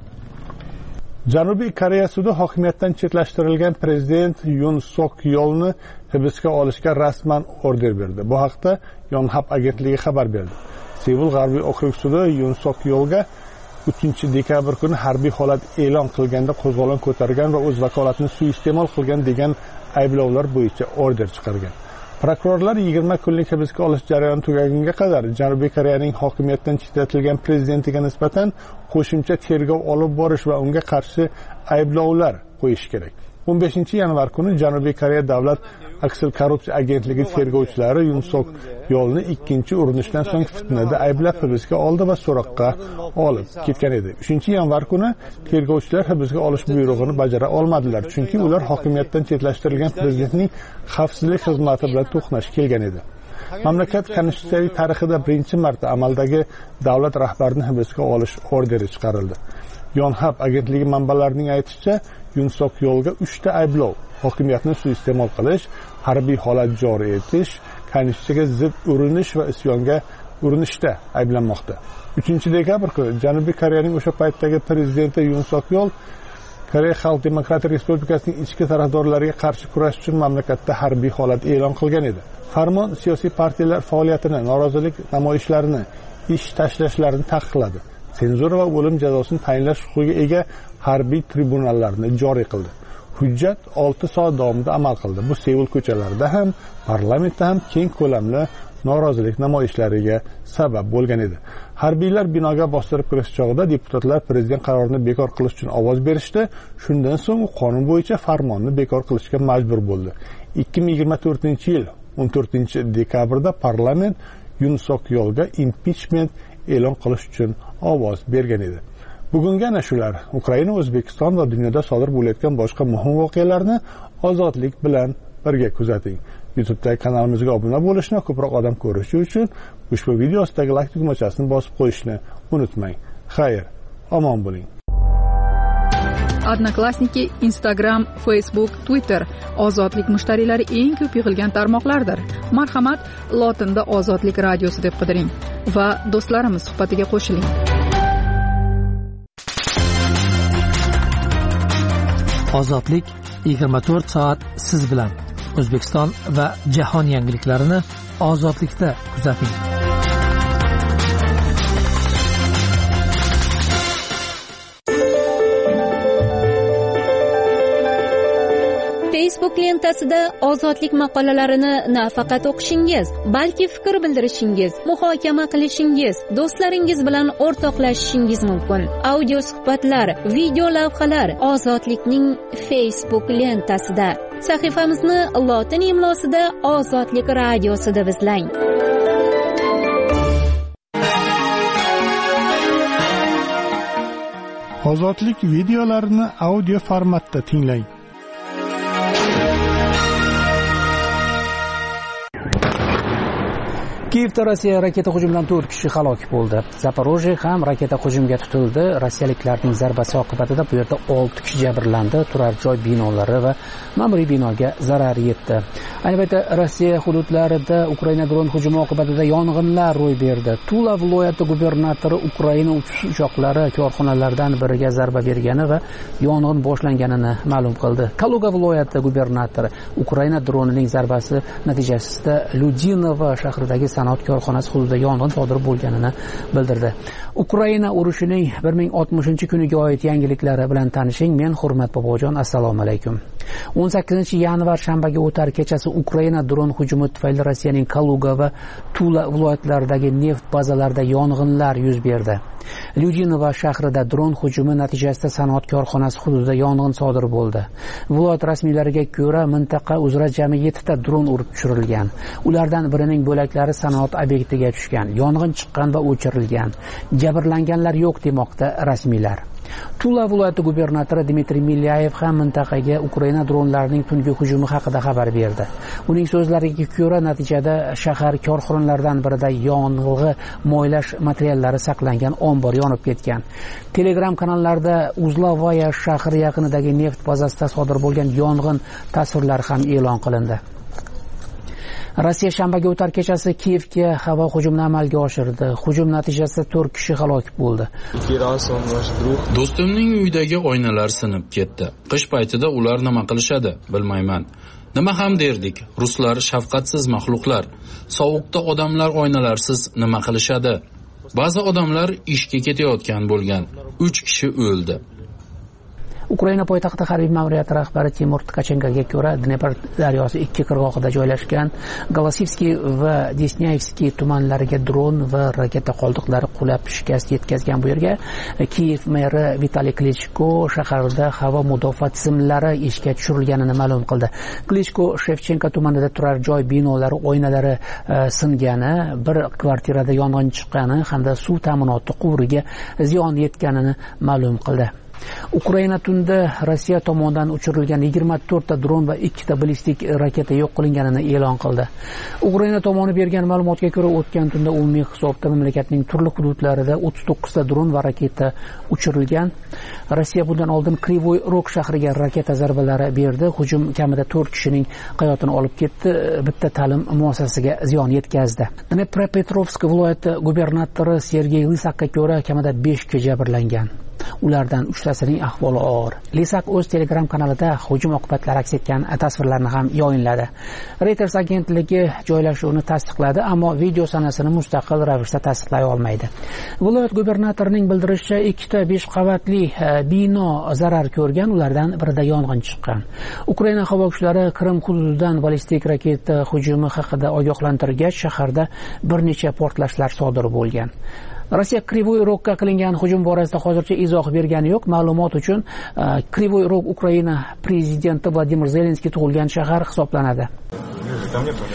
B: Janubiy Koreya sudi hokimiyatdan chetlashtirilgan prezident Yun Sok Yolni hibsga olishga rasman order berdi. Bu haqda Yonhap agentligi xabar berdi. Seul G'arbiy okrug sudi Yun Sok Yolga uchinchi dekabr kuni harbiy holat e'lon qilganda qo'zg'olon ko'targan va o'z vakolatini suiiste'mol qilgan degan ayblovlar bo'yicha order chiqargan. Prokurorlar yigirma kunlik hibsga olish jarayoni tugagunga qadar Janubiy Koreyaning hokimiyatdan chetlatilgan prezidentiga nisbatan qo'shimcha tergov olib borish va unga qarshi ayblovlar qo'yish kerak. o'n beshinchi yanvar kuni Janubiy Koreya davlat aksil korrupsiya agentligi tergovchilari Yun Sok Yolni ikkinchi urinishdan so'ng fitnada ayblab hibsga oldi va so'roqqa olib ketgan edi. uchinchi yanvar kuni tergovchilar hibsga olish buyrug'ini bajara olmadilar, chunki ular hokimiyatdan chetlashtirilgan prezidentning xavfsizlik xizmati bilan to'qnash kelgan edi. Mamlakat konstitutsiyaviy tarixida birinchi marta amaldagi davlat rahbarini hibsga olish orderi chiqarildi. Yonhap agentligi manbalarining aytishicha, Yun Sok Yolga uchta ayblov: hokimiyatni suiiste'mol qilish, harbiy holat joriy etish, konstitutsiyaga zid urinish va isyonga urinishda ayblanmoqda. uchinchi dekabr kuni Janubiy Koreyaning o'sha paytdagi prezidenti Yun Sok Yol Koreya Xalq Demokratik Respublikasining ichki tarafdorlariga qarshi kurash uchun mamlakatda harbiy holat e'lon qilgan edi. Farmon siyosiy partiyalar faoliyatini, norozilik namoyishlarini, ish tashlashlarini taqiqladi. Senzura va o'lim jazosini tayinlash huquqiga ega harbiy tribunallarni joriy qildi. Hujjat olti soat davomida amal qildi. Bu Seul ko'chalarida ham, parlamentda ham keng ko'lamli norozilik namoyishlariga sabab bo'lgan edi. Harbiylar binoga bostirib kirish chog'ida deputatlar prezident qarorini bekor qilish uchun ovoz berishdi. Shundan so'ng u qonun bo'yicha farmonni bekor qilishga majbur bo'ldi. ikki ming yigirma to'rtinchi yil o'n to'rtinchi dekabrda parlament Yun Sok Yolga impichment e'lon qilish uchun ovoz bergan edi. Bugungi ana shular Ukraina, O'zbekiston va dunyoda sodir bo'layotgan boshqa muhim voqealarni ozodlik bilan birga kuzating. YouTube'dagi kanalimizga obuna bo'lishni, ko'proq odam ko'rishi uchun ushbu video ostidagi like tugmachasini bosib qo'yishni unutmang. Xayr, omon bo'ling.
T: Odnoklassniki, Instagram, Facebook, Twitter ozodlik mushtariylari eng ko'p yig'ilgan tarmoqlardir. Marhamat, lotinda Ozodlik radiosi deb qidiring va do'stlarimiz suhbatiga qo'shiling.
C: Ozodlik yigirma to'rt soat siz bilan. O'zbekiston va jahon yangiliklarini ozodlikda kuzating.
U: Facebook lentasida ozodlik maqolalarini nafaqat o'qishingiz, balki fikr bildirishingiz, muhokama qilishingiz, do'stlaringiz bilan o'rtoqlashishingiz mumkin. Audio suhbatlar, video lavhalar ozodlikning Facebook lentasida. Sahifamizni lotin imlosida Ozodlik radiosi deb izlang.
B: Ozodlik videolarini audio formatda tinglang.
C: Kiyevda Rossiya raketa hujumidan to'rt kishi halok bo'ldi. Zaporojye ham raketa hujumiga tutildi. Rossiyaliklarning zarbasi oqibatida bu yerda olti kishi jabrlandi. Turar joy binolari va ma'muriy binoga zarar yetdi. Ayni paytda Rossiya hududlarida Ukraina dron hujumi oqibatida yong'inlar ro'y berdi. Tula viloyati gubernatori Ukraina uchoqlari korxonalardan biriga zarba bergani va yong'in boshlanganini ma'lum qildi. Kaluga viloyati gubernatori Ukraina dronining zarbasi natijasida Ludinova shahridagi sanoat korxonasi hududida yong'in sodir bo'lganini bildirdi. Ukraina urushining bir ming oltmishinchi kuniga oid yangiliklari bilan tanishing. Men Hurmat Bobojon, assalomu alaykum. o'n sakkizinchi yanvar shanbaga o'tar kechasi Ukraina dron hujumi tufayli Rossiyaning Kaluga va Tula viloyatlaridagi neft bazalarida yong'inlar yuz berdi. Lyudinova shahrida dron hujumi natijasida sanoat korxonasi hududida yong'in sodir bo'ldi. Viloyat rasmiylariga ko'ra, mintaqa uzra jami yettita dron urib tushirilgan. Ulardan birining bo'laklari sanoat obyektiga tushgan. Yong'in chiqqan va o'chirilgan. Jabrlanganlar yo'q demoqda rasmiylar. Tula viloyati gubernatori Dmitriy Milyayev ham mintaqaga Ukraina dronlarining tungi hujumi haqida xabar berdi. Uning so'zlariga ko'ra, natijada shahar korxonalaridan birida yong'ilg'i moylash materiallari saqlangan ombor yonib ketgan. Telegram kanallarda Uzlovaya shahri yaqinidagi neft bazasida sodir bo'lgan yong'in tasvirlari ham e'lon qilindi. Rossiya shanbaga o'tar kechasi Kiyevga havo hujumini amalga oshirdi. Hujum natijasida to'rt kishi halok bo'ldi.
V: Do'stimning uyidagi oynalar sinib ketdi. Qish paytida ular nima qilishadi, bilmayman. Nima ham derdik? Ruslar shafqatsiz maxluqlar. Sovuqda odamlar oynalarsiz nima qilishadi? Ba'zi odamlar ishga ketayotgan bo'lgan. uch kishi o'ldi.
C: Ukraina poytaxti harbiy ma'muriyati rahbari Timur Tkachenkoga ko'ra, Dnepr daryosi ikki qirg'og'ida joylashgan Golasivskiy va Desnyayevskiy tumanlariga dron va raketa qoldiqlari qulab shikast yetkazgan. Bu yerga Kiyev meri Vitaliy Klichko shaharda havo mudofaa tizimlari ishga tushirilganini ma'lum qildi. Klichko Shevchenko tumanida turar joy binolari oynalari singani, bir kvartirada yong'in chiqqani hamda suv ta'minoti quvuriga ziyon yetganini ma'lum qildi. Ukraina tunda Rossiya tomonidan uchirilgan yigirma to'rtta dron va ikkita ballistik raketa yo'q qilinganini e'lon qildi. Ukraina tomoni bergan ma'lumotga ko'ra, o'tgan tunda umumiy hisobda mamlakatning turli hududlarida o'ttiz to'qqizta dron va raketa uchirilgan. Rossiya bundan oldin Krivoy Rog shahriga raketa zarbalari berdi. Hujum kamida to'rt kishining hayotini olib ketdi, bitta ta'lim muassasasiga ziyon yetkazdi. Dnepropetrovsk viloyati gubernatori Sergey Lysakka ko'ra, kamida besh kishi jabrlangan. Ulardan uchtasining ahvoli og'ir. Lisak o'z Telegram kanalida hujum oqibatlari aks etgan tasvirlarni ham yayinladi. Reuters agentligi joylashuvini tasdiqladi, ammo video sanasini mustaqil ravishda tasdiqlay olmaydi. Viloyat gubernatorining bildirishicha, ikkita besh qavatli bino zarar ko'rgan, ulardan birida yong'in chiqqan. Ukraina havo kuchlari Qrim hududidan ballistik raketa hujumi haqida ogohlantirgach, shaharda bir necha portlashlar sodir bo'lgan. Rossiya Krivoy Rogga qilingan hujum borasida hozircha izoh bergani yo'q. Ma'lumot uchun, Krivoy Rog Ukraina prezidenti Vladimir Zelenskiy tug'ilgan shahar hisoblanadi.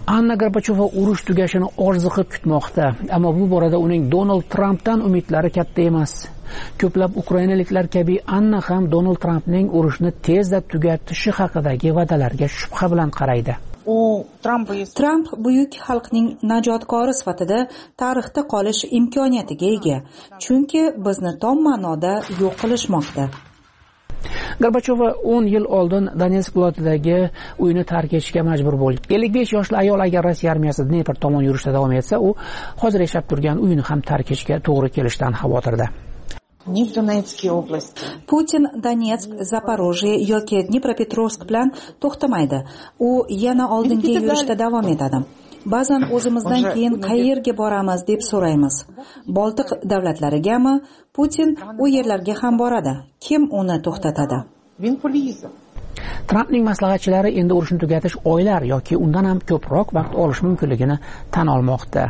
C: Anna Gorbacheva urush tugashini orziqib kutmoqda, ammo bu borada uning Donald Trampdan umidlari katta emas. Ko'plab ukrainaliklar kabi Anna ham Donald Trampning urushni tezda tugatishi haqidagi va'dalarga shubha bilan qaraydi.
A: Tramp buyuk xalqning najotkori sifatida tarixda qolish imkoniyatiga ega, chunki bizni tom ma'noda yo'q qilishmoqda.
C: Gorbacheva o'n yil oldin Donetsk viloyatidagi uyini tark etishga majbur bo'ldi. ellik besh yoshli ayol agar Rossiya armiyasi Dnepr tomon yurishda davom etsa, u hozir yashab turgan uyini ham tark etishga to'g'ri kelishidan xavotirda.
A: Putin Donetsk, Zaporojye yoki Dnepropetrovsk bilan to'xtamaydi. U yana oldinga yurishda davom etadi. Ba'zan o'zimizdan keyin qayerga boramiz deb so'raymiz. Boltiq davlatlarigami? Putin u yerlarga ham boradi. Kim uni to'xtatadi?
C: Trampning maslahatchilari endi urushni tugatish oylar yoki undan ham ko'proq vaqt olishi mumkinligini tan olmoqda.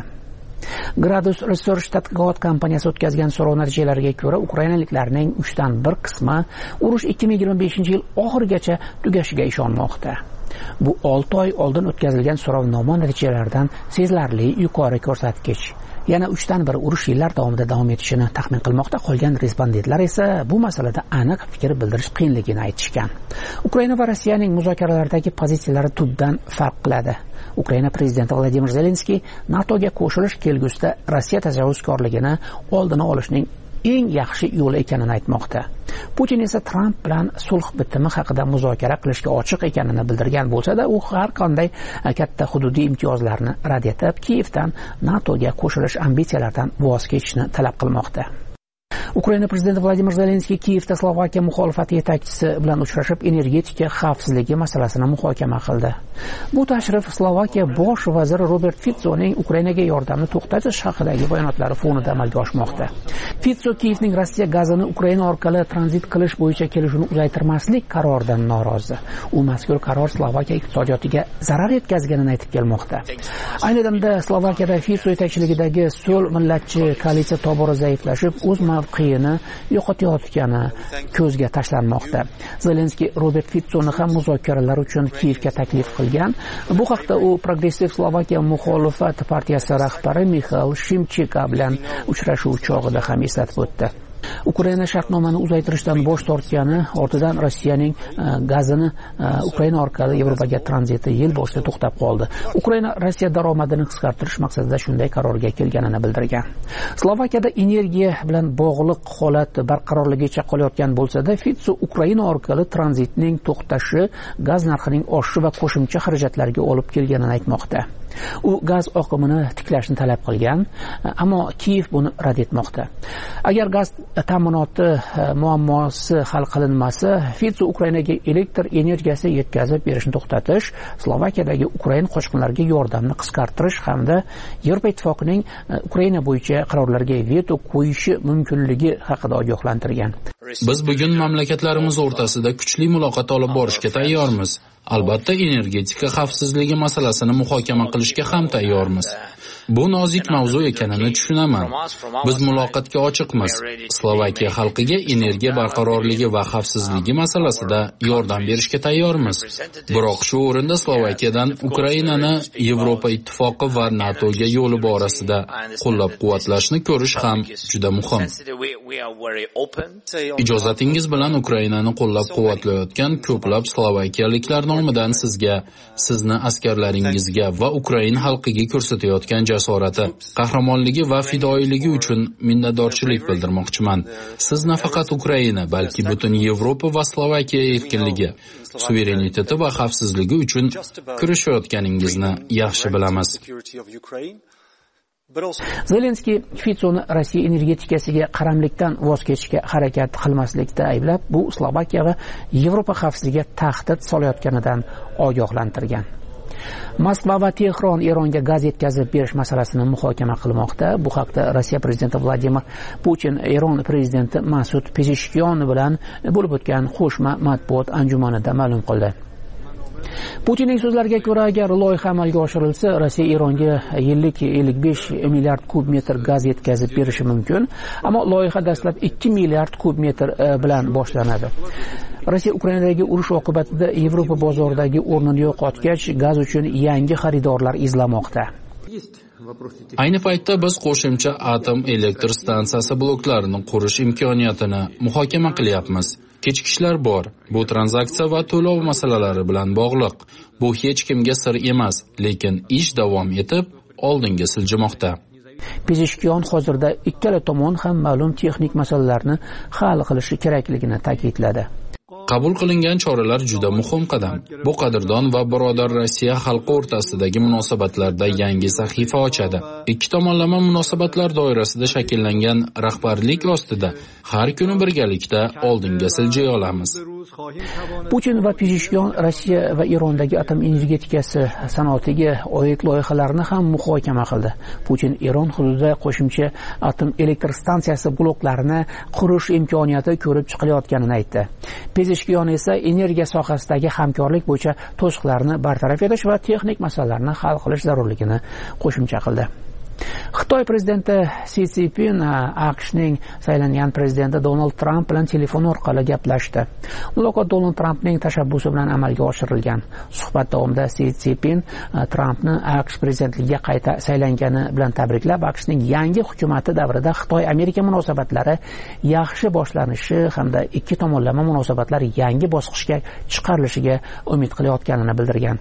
C: Gradus Research tadqiqot kompaniyasi o'tkazgan so'rov natijalariga ko'ra, ukrainaliklarning uchdan bir qismi urush ikki ming yigirma beshinchi yil oxirigacha tugashiga ishonmoqda. Bu olti oy oldin o'tkazilgan so'rovnoma natijalaridan sezilarli yuqori ko'rsatkich. Yana uchdan bir urush yillar davomida davom etishini taxmin qilmoqda. Qolgan respondentlar esa bu masalada aniq fikr bildirish qiyinligini aytishgan. Ukraina va Rossiyaning muzokaralardagi pozitsiyalari tubdan farq qiladi. Ukraina prezidenti Vladimir Zelenskiy NATOga qo'shilish kelgusida Rossiya tajovuzkorligini oldini olishning eng yaxshi yo'li ekanini aytmoqda. Putin esa Tramp bilan sulh bitimi haqida muzokara qilishga ochiq ekanini bildirgan bo'lsa-da, u har qanday katta hududiy imtiyozlarni rad etib, Kiyevdan NATOga qo'shilish ambitsiyalaridan voz kechishni talab qilmoqda. Ukraina prezidenti Vladimir Zelenskiy Kiyevda Slovakiya muxolifati yetakchisi bilan uchrashib, energetika xavfsizligi masalasini muhokama qildi. Bu tashrif Slovakiya bosh vaziri Robert Fitsoning Ukrainaga yordamni to'xtatish haqidagi bayonotlari fonida amalga oshmoqda. Fitso Kiyevning Rossiya gazini Ukraina orqali tranzit qilish bo'yicha kelishuvni uzaytirmaslik qaroridan norozi. U mazkur qaror Slovakiya iqtisodiyotiga zarar yetkazganini aytib kelmoqda. Ayni damda Slovakiyada Fitso yetakchiligidagi so'l millatchi koalitsiya tobora zaiflashib, o'z mavqeyini yo'qotayotgani ko'zga tashlanmoqda. Zelenskiy Robert Fitsoni ham muzokaralar uchun Kiyevga taklif qilgan. Bu haqda u Progressiv Slovakiya muxolifat partiyasi rahbari Mikhail Shimchika bilan uchrashuv chog'ida ham eslatib o'tdi. Ukraina shartnomani uzaytirishdan bosh tortgani ortidan Rossiyaning gazini Ukraina orqali Yevropaga tranziti yil boshida to'xtab qoldi. Ukraina Rossiya daromadini qisqartirish maqsadida shunday qarorga kelganini bildirgan. Slovakiyada energiya bilan bog'liq holat barqarorligicha qolayotgan bo'lsa-da, Fitso Ukraina orqali tranzitning to'xtashi gaz narxining oshishi va qo'shimcha xarajatlarga olib kelganini aytmoqda. U gaz oqimini tiklashni talab qilgan, ammo Kiyev buni rad etmoqda. Agar gaz ta'minoti muammosi hal qilinmasa, Fitso Ukrainaga elektr energiyasi yetkazib berishni to'xtatish, Slovakiyadagi Ukraina qochqinlariga yordamni qisqartirish hamda Yevropa Ittifoqining Ukraina bo'yicha qarorlarga veto qo'yishi mumkinligi haqida ogohlantirgan.
V: Biz bugun mamlakatlarimiz o'rtasida kuchli muloqot olib borishga tayyormiz. Albatta, energetika xavfsizligi masalasini muhokama qilishga ham tayyormiz. Bu nozik mavzu ekanini tushunaman. Biz muloqotga ochiqmiz. Slovakiya xalqiga energiya barqarorligi va xavfsizligi masalasida yordam berishga tayyormiz. Biroq shu o'rinda Slovakiyadan Ukrainani Yevropa Ittifoqi va NATOga yo'li borasida qo'llab-quvvatlashni ko'rish ham juda muhim. Ijozatingiz bilan Ukrainani qo'llab-quvvatlayotgan ko'plab slovakiyaliklar nomidan sizga, sizni askarlaringizga va Ukraina xalqiga ko'rsatayotgan jasorati, qahramonligi va fidoyiligi uchun minnatdorchilik bildirmoqchiman. Siz nafaqat Ukraina, balki butun Yevropa va Slovakiya erkinligi, suvereniteti va xavfsizligi uchun kurashayotganingizni yaxshi bilamiz.
C: Zelenskiy Fitsoni Rossiya energetikasiga qaramlikdan voz kechishga harakat qilmaslikda ayblab, bu Slovakiya va Yevropa xavfsizligiga tahdid solayotganidan ogohlantirgan. Moskva va Tehron Eronga gaz yetkazib berish masalasini muhokama qilmoqda. Bu haqda Rossiya prezidenti Vladimir Putin Eron prezidenti Masud Pezeshkian bilan bo'lib o'tgan qo'shma matbuot anjumanida ma'lum qildi. Putinning so'zlariga ko'ra, agar loyiha amalga oshirilsa, Rossiya Eronga yillik ellik besh milliard kub metr gaz yetkazib berishi mumkin, ammo loyiha dastlab ikki milliard kub metr bilan boshlanadi. Rossiya Ukrainadagi urush oqibatida Yevropa bozoridagi o'rnini yo'qotgach, gaz uchun yangi xaridorlar izlamoqda.
V: Ayni paytda biz qo'shimcha atom elektr stansiyasi bloklarini qurish imkoniyatini muhokama qilyapmiz. Kechikishlar bor. Bu tranzaksiya va to'lov masalalari bilan bog'liq. Bu hech kimga sir emas, lekin ish davom etib, oldinga siljimoqda.
C: Pezeshkian hozirda ikkala tomon ham ma'lum texnik masalalarni hal qilishi kerakligini ta'kidladi.
V: Qabul qilingan choralar juda muhim qadam. Bu qadrdon va birodar Rossiya xalqi o'rtasidagi munosabatlarda yangi sahifa ochadi. Ikki tomonlama munosabatlar doirasida shakllangan rahbarlik ostida har kuni birgalikda oldinga siljay olamiz.
C: Putin va Pezeshkian Rossiya va Erondagi atom energetikasi sanoatiga oid loyihalarni ham muhokama qildi. Putin Eron hududida qo'shimcha atom elektr stansiyasi bloklarini qurish imkoniyati ko'rib chiqilayotganini aytdi. Pezeshkian esa energiya sohasidagi hamkorlik bo'yicha to'siqlarni bartaraf etish va texnik masalalarni hal qilish zarurligini qo'shimcha qildi. Xitoy prezidenti Si Szinpin AQShning saylangan prezidenti Donald Tramp bilan telefon orqali gaplashdi. Muloqot Donald Trampning tashabbusi bilan amalga oshirilgan. Suhbat davomida Si Szinpin Trampni AQSh prezidentligiga qayta saylangani bilan tabriklab, AQShning yangi hukumati davrida Xitoy-Amerika munosabatlari yaxshi boshlanishi hamda ikki tomonlama munosabatlar yangi bosqichga chiqarilishiga umid qilayotganini bildirgan.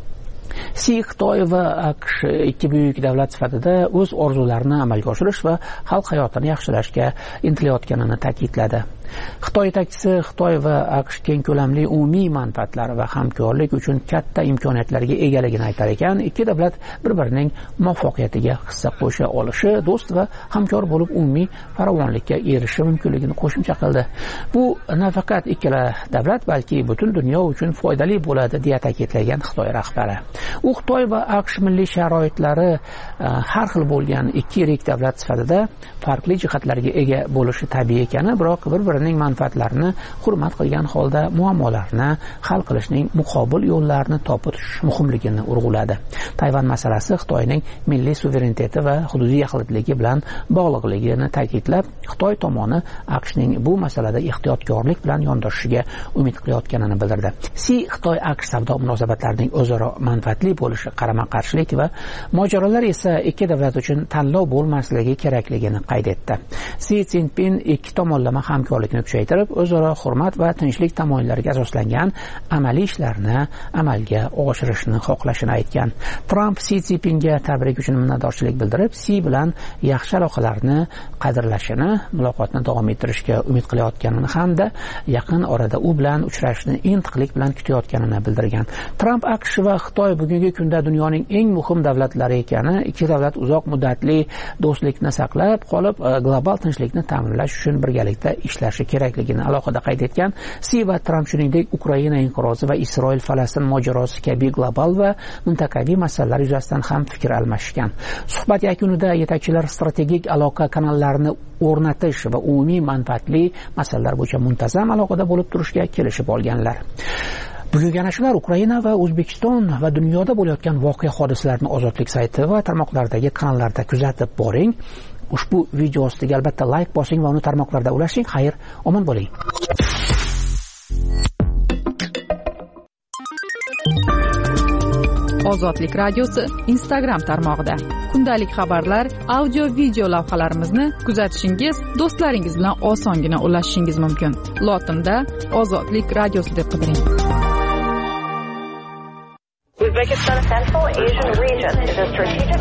C: Si Xitoy va AQSh ikki buyuk davlat sifatida o'z orzularini amalga oshirish va xalq hayotini yaxshilashga intilayotganini ta'kidladi. Xitoy yetakchisi Xitoy va AQSh keng ko'lamli umumiy manfaatlar va hamkorlik uchun katta imkoniyatlarga egaligini aytar ekan, ikki davlat bir-birining muvaffaqiyatiga hissa qo'sha olishi, do'st va hamkor bo'lib umumiy farovonlikka erishishi mumkinligini qo'shimcha qildi. Bu nafaqat ikkala davlat, balki butun dunyo uchun foydali bo'ladi, deya ta'kidlagan Xitoy rahbari. U Xitoy va AQSh milliy sharoitlari har xil bo'lgan ikki yirik davlat sifatida farqli jihatlarga ega bo'lishi tabiiy ekani, biroq bir-birining manfaatlarini hurmat qilgan holda muammolarni hal qilishning muqobil yo'llarini topib muhimligini urg'uladi. Tayvan masalasi Xitoyning milliy suvereniteti va hududiy yaxlitligi bilan bog'liqligini ta'kidlab, Xitoy tomoni AQShning bu masalada ehtiyotkorlik bilan yondashishiga umid qilayotganini bildirdi. Si Xitoy AQSh savdo munosabatlarining o'zaro manfaatli bo'lishi, qarama-qarshilik va mojarolar esa ikki davlat uchun tanlov bo'lmasligi kerakligini qayd etdi. Si Szinpin ikki tomonlama hamkorlikni kuchaytirib, o'zaro hurmat va tinchlik tamoyillariga asoslangan amaliy ishlarni amalga oshirishni xohlashini aytgan. Tramp Si Szinpinga tabrik uchun minnatdorchilik bildirib, Si bilan yaxshi aloqalarni qadrlashini, muloqotni davom ettirishga umid qilayotganini hamda yaqin orada u bilan uchrashishni intiqlik bilan kutayotganini bildirgan. Tramp AQSh va Xitoy bugungi kunda dunyoning eng muhim davlatlari ekani, ikki davlat uzoq muddatli do'stlikni saqlab qolib, global tinchlikni ta'minlash uchun birgalikda ishlashi kerakligini alohida qayd etgan. Si va Tramp shuningdek Ukraina inqirozi va Isroil-Falastin mojarosi kabi global va mintaqaviy masalalar yuzasidan ham fikr almashgan. Suhbat yakunida yetakchilar strategik aloqa kanallarini o'rnatish va umumiy manfaatli masalalar bo'yicha muntazam aloqada bo'lib turishga kelishib olganlar. Bugungi ana shular. Ukraina va O'zbekiston va dunyoda bo'layotgan voqea hodisalarni Ozodlik sayti va tarmoqlardagi kanallarda kuzatib boring. Ushbu video ostiga albatta like bosing va uni tarmoqlarda ulashing. Xayr, omon bo'ling.
T: Ozodlik radiosi Instagram tarmog'ida kundalik xabarlar, audio video lavhalarimizni kuzatishingiz, do'stlaringiz bilan osongina ulashishingiz mumkin. Lotinda Ozodlik radiosi deb qidiring.
H: Uzbekistan Central Asian region is a strategic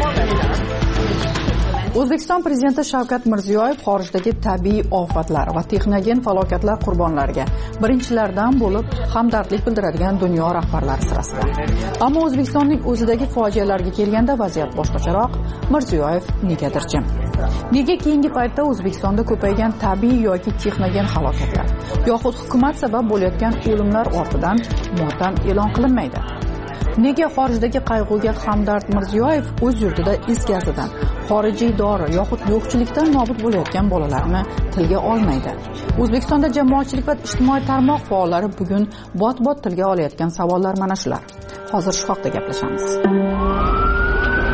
T: O'zbekiston prezidenti Shavkat Mirziyoyev xorijdagi tabiiy ofatlar va texnogen falokatlar qurbonlariga birinchilardan bo'lib hamdardlik bildiradigan dunyo rahbarlari sirasida. Ammo O'zbekistonning o'zidagi fojialarga kelganda vaziyat boshqacharoq. Mirziyoyev negadir jim. Nega keyingi paytda O'zbekistonda ko'paygan tabiiy yoki texnogen halokatlar yoxud hukumat sabab bo'layotgan o'limlar ortidan motam e'lon qilinmaydi? Nega xorijdagi qayg'uga hamdard Mirziyoyev o'z yurtida is gazidan, xorijiy dori yoxud yo'qchilikdan nobud bo'layotgan bolalarni tilga olmaydi? O'zbekistonda jamoatchilik va ijtimoiy tarmoq faollari bugun bot-bot tilga olayotgan savollar mana shular. Hozir shu haqda gaplashamiz.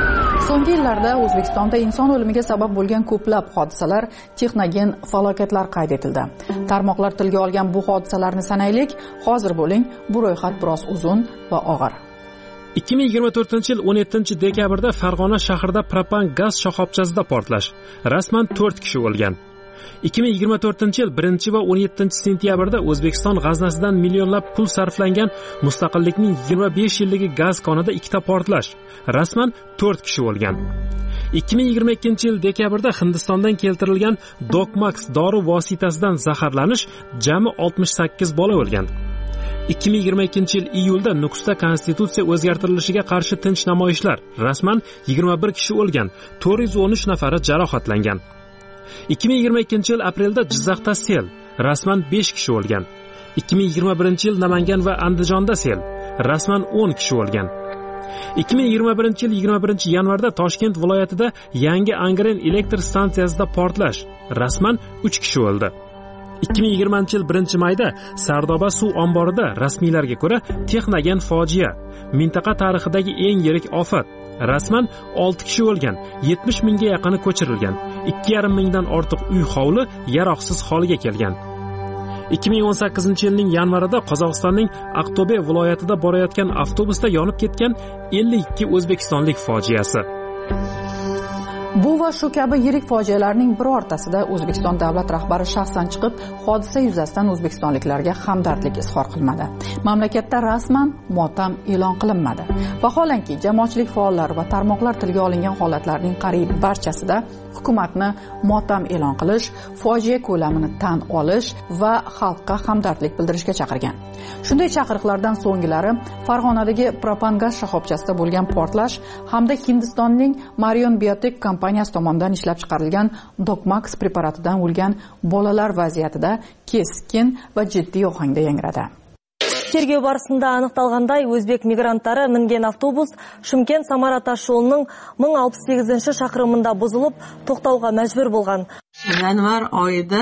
T: So'nggi yillarda O'zbekistonda inson o'limiga sabab bo'lgan ko'plab hodisalar, texnogen falokatlar qayd etildi. Tarmoqlar tilga olgan bu hodisalarni sanaylik. Hozir bo'ling, bu ro'yxat biroz uzun va og'ir.
E: ikki ming yigirma to'rtinchi yil o'n yettinchi dekabrda Farg'ona shahrida propan gaz shoxobchasida portlash. Rasman to'rt kishi o'lgan. ikki ming yigirma to'rtinchi yil birinchi va o'n yettinchi sentyabrda O'zbekiston g'aznasidan millionlab pul sarflangan mustaqillikning yigirma besh yilligi gaz konida ikkita portlash. Rasman to'rt kishi o'lgan. ikki ming yigirma ikkinchi yil dekabrda Hindistondan keltirilgan Dokmax dori vositasidan zaharlanish, jami oltmish sakkiz bola o'lgan. ikki ming yigirma ikkinchi yil iyulda Nukusda konstitutsiya o'zgartirilishiga qarshi tinch namoyishlar. Rasman yigirma bir kishi o'lgan, to'rt yuz o'n uch nafari jarohatlangan. ikki ming yigirma ikkinchi yil aprelda Jizzaxda sel. Rasman besh kishi o'lgan. ikki ming yigirma birinchi yil Namangan va Andijonda sel. Rasman o'n kishi o'lgan. ikki ming yigirma birinchi yil yigirma birinchi yanvarda Toshkent viloyatida yangi Angren elektr stansiyasida portlash. Rasman uch kishi o'ldi. ikki ming yigirmanchi yil birinchi mayda Sardoba suv omborida rasmiylarga ko'ra texnogen fojia, mintaqa tarixidagi eng yirik ofat. Rasman olti kishi o'lgan, yetmish mingga yaqini ko'chirilgan, ikki yarim mingdan ortiq uy hovli yaroqsiz holga kelgan. ikki ming o'n sakkizinchi yilning yanvarida Qozog'istonning Aqto'be viloyatida borayotgan avtobusda yonib ketgan ellik ikki o'zbekistonlik fojiasi.
T: Bu va shu kabi yirik fojialarning birortasida O'zbekiston davlat rahbari shaxsan chiqib, hodisa yuzasidan o'zbekistonliklarga hamdardlik izhor qilmadi. Mamlakatda rasman motam e'lon qilinmadi. Vaholanki, jamoatchilik faollari va tarmoqlar tilga olingan holatlarning qariyb barchasida hukumatni motam e'lon qilish, fojia ko'lamini tan olish va xalqqa hamdardlik bildirishga chaqirgan. Shunday chaqiriqlardan so'nggilari Farg'onadagi propan gaz shoxobchasida bo'lgan portlash hamda Hindistonning Marion Biotech kompaniyasi tomonidan ishlab chiqarilgan Dokmax preparatidan o'lgan bolalar vaziyatida keskin va jiddiy ohangda yangradi.
I: Тергөө барысында анықталғандай, өзбек мигранттары мінген автобус Шымкент Самара таш жолының мың алпыс сегізінші шақырымында бұзылып, тоқтауға мәжбүр болған.
K: Январ айында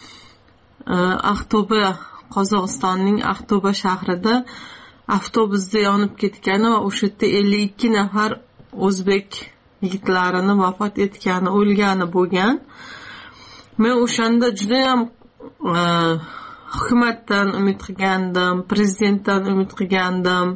K: Aqto'be, Qozog'istonning Aqto'be shahrida avtobusda yonib ketgani va o'sha yerda ellik ikki nafar o'zbek yigitlarini vafot etgani, o'lgani bo'lgan. Men o'shanda juda ham hukumatdan umid qilgandim, prezidentdan umid qilgandim.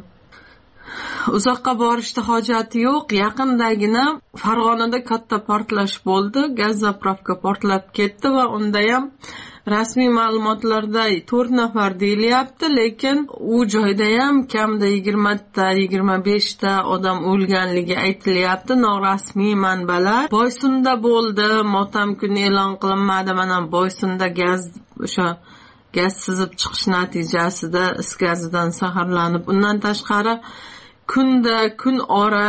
K: Uzoqqa borishda hojati yo'q. Yaqindagina Farg'onada katta portlash bo'ldi. Gaz zapravka portlab ketdi va unda ham rasmiy ma'lumotlarda to'rt nafar deyilyapti, lekin u joyda ham kamida yigirma ta, yigirma besh ta odam o'lganligi aytilyapti. Norasmiy manbalar. Boysunda bo'ldi, motam kuni e'lon qilinmadi. Mana Boysunda gaz o'sha gaz sizib chiqish natijasida is gazidan zaharlanib, undan tashqari kunda kun ora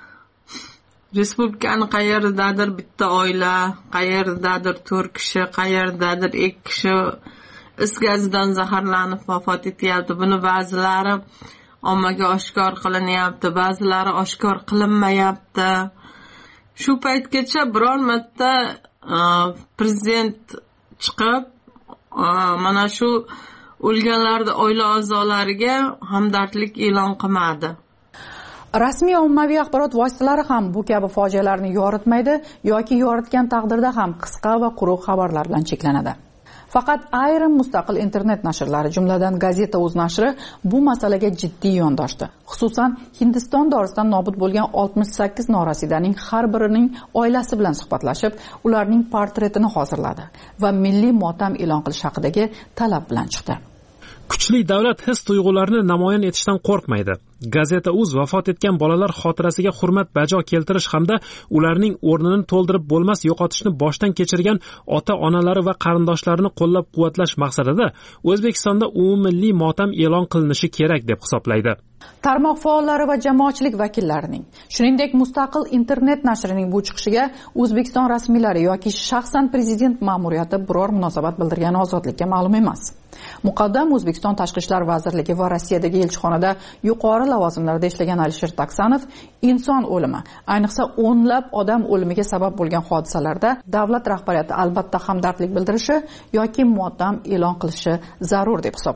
K: respublikani qayerdadir bitta oila, qayerdadir to'rt kishi, qayerdadir ikki kishi is gazidan zaharlanib vafot etyapti. Buni ba'zilari ommaga oshkor qilinyapti, ba'zilari oshkor qilinmayapti. Shu paytgacha biror marta prezident chiqib mana shu o'lganlarning oila a'zolariga hamdardlik e'lon qilmadi.
T: Rasmiy ommaviy axborot vositalari ham bu kabi fojialarni yoritmaydi yoki yoritgan taqdirda ham qisqa va quruq xabarlar bilan cheklanadi. Faqat ayrim mustaqil internet nashrlari, jumladan Gazeta.uz nashri bu masalaga jiddiy yondoshdi. Xususan, Hindiston dorisidan nobud bo'lgan oltmish sakkiz norasidaning har birining oilasi bilan suhbatlashib, ularning portretini hozirladi va milliy motam e'lon qilish haqidagi talab bilan chiqdi.
E: Kuchli davlat his-tuyg'ularni namoyon etishdan qo'rqmaydi. Gazeta.uz vafot etgan bolalar xotirasiga hurmat bajo keltirish hamda ularning o'rnini to'ldirib bo'lmas yo'qotishni boshdan kechirgan ota-onalari va qarindoshlarini qo'llab-quvvatlash maqsadida O'zbekistonda umummilliy motam e'lon qilinishi kerak deb hisoblaydi.
T: Tarmoq faollari va jamoatchilik vakillarining, shuningdek mustaqil internet nashrining bu chiqishiga O'zbekiston rasmiylari yoki shaxsan prezident ma'muriyati biror munosabat bildirgani ozodlikka ma'lum emas. Muqaddam O'zbekiston Tashqi ishlar vazirligi va Rossiyadagi elchixonada yuqori lavozimlarda ishlagan Alisher Taksanov inson o'limi, ayniqsa o'nlab odam o'limiga sabab bo'lgan hodisalarda davlat rahbariyati albatta hamdardlik bildirishi yoki motam e'lon qilishi zarur deb hisoblaydi.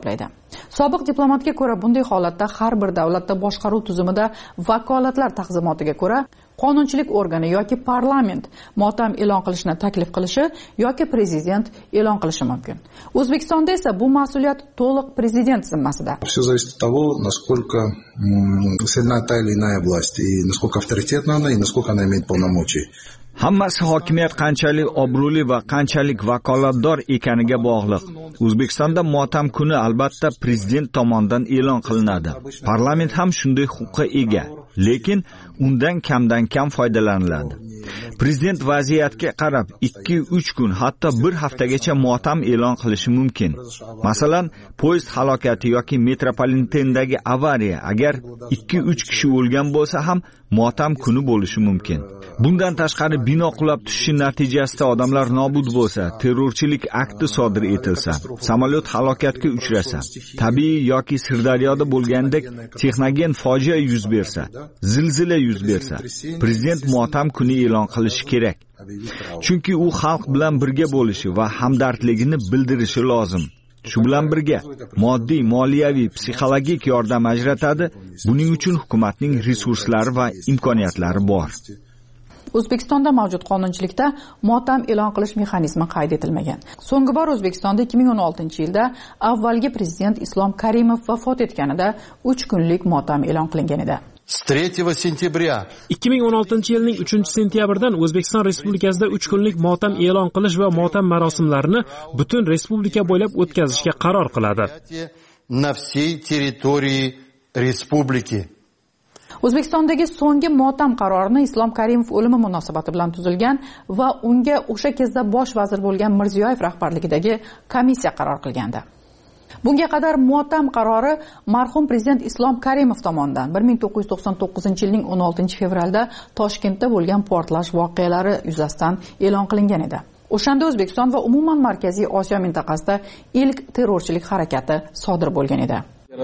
T: Sobiq diplomatga ko'ra, bunday holatda har bir davlatda boshqaruv tuzumida vakolatlar taqsimotiga ko'ra qonunchilik organi yoki parlament motam e'lon qilishni taklif qilishi yoki prezident e'lon qilishi mumkin. O'zbekistonda esa bu mas'uliyat to'liq prezident zimmasida.
L: Все зависит от того, насколько сильна та или иная власть, и насколько авторитетна она, и насколько она имеет полномочий.
F: Hammasi hokimiyat qanchalik obro'li va qanchalik vakolatdor ekaniga bog'liq. O'zbekistonda motam kuni albatta prezident tomonidan e'lon qilinadi. Parlament ham shunday huquqqa ega, lekin undan kamdan kam foydalaniladi. Prezident vaziyatga qarab ikki uch kun, hatto bir haftagacha motam e'lon qilishi mumkin. Masalan, poyezd halokati yoki metropolitendagi avariya, agar ikki uch kishi o'lgan bo'lsa ham motam kuni bo'lishi mumkin. Bundan tashqari bino qulab tushishi natijasida odamlar nobud bo'lsa, terrorchilik akti sodir etilsa, samolyot halokatga uchrasa, tabiiy yoki Sirdaryoda bo'lgandek texnogen fojia yuz bersa, zilzila yuz bersa, prezident motam kuni e'lon qilishi kerak. Chunki u xalq bilan birga bo'lishi va hamdardligini bildirishi lozim. Shu bilan birga moddiy, moliyaviy, psixologik yordam ajratadi. Buning uchun hukumatning resurslari va imkoniyatlari bor.
T: O'zbekistonda mavjud qonunchilikda motam e'lon qilish mexanizmi qayd etilmagan. So'nggi bor O'zbekistonda ikki ming o'n oltinchi yilda avvalgi prezident Islom Karimov vafot etganida uch kunlik motam e'lon qilingan edi.
E: ikki ming o'n oltinchi yilning uchinchi sentyabridan O'zbekiston Respublikasida uch kunlik motam e'lon qilish va motam marosimlarini butun respublika bo'ylab o'tkazishga qaror qiladi.
T: O'zbekistondagi so'nggi motam qarorini Islom Karimov o'limi munosabati bilan tuzilgan va unga o'sha kezda bosh vazir bo'lgan Mirziyoyev rahbarligidagi komissiya qaror qilgandi. Bunga qadar motam qarori marhum prezident Islom Karimov tomonidan bir ming to'qqiz yuz to'qson to'qqizinchi yilning o'n oltinchi fevralda Toshkentda bo'lgan portlash voqealari yuzasidan e'lon qilingan edi. O'shanda O'zbekiston va umuman Markaziy Osiyo mintaqasida ilk terrorchilik harakati sodir bo'lgan edi.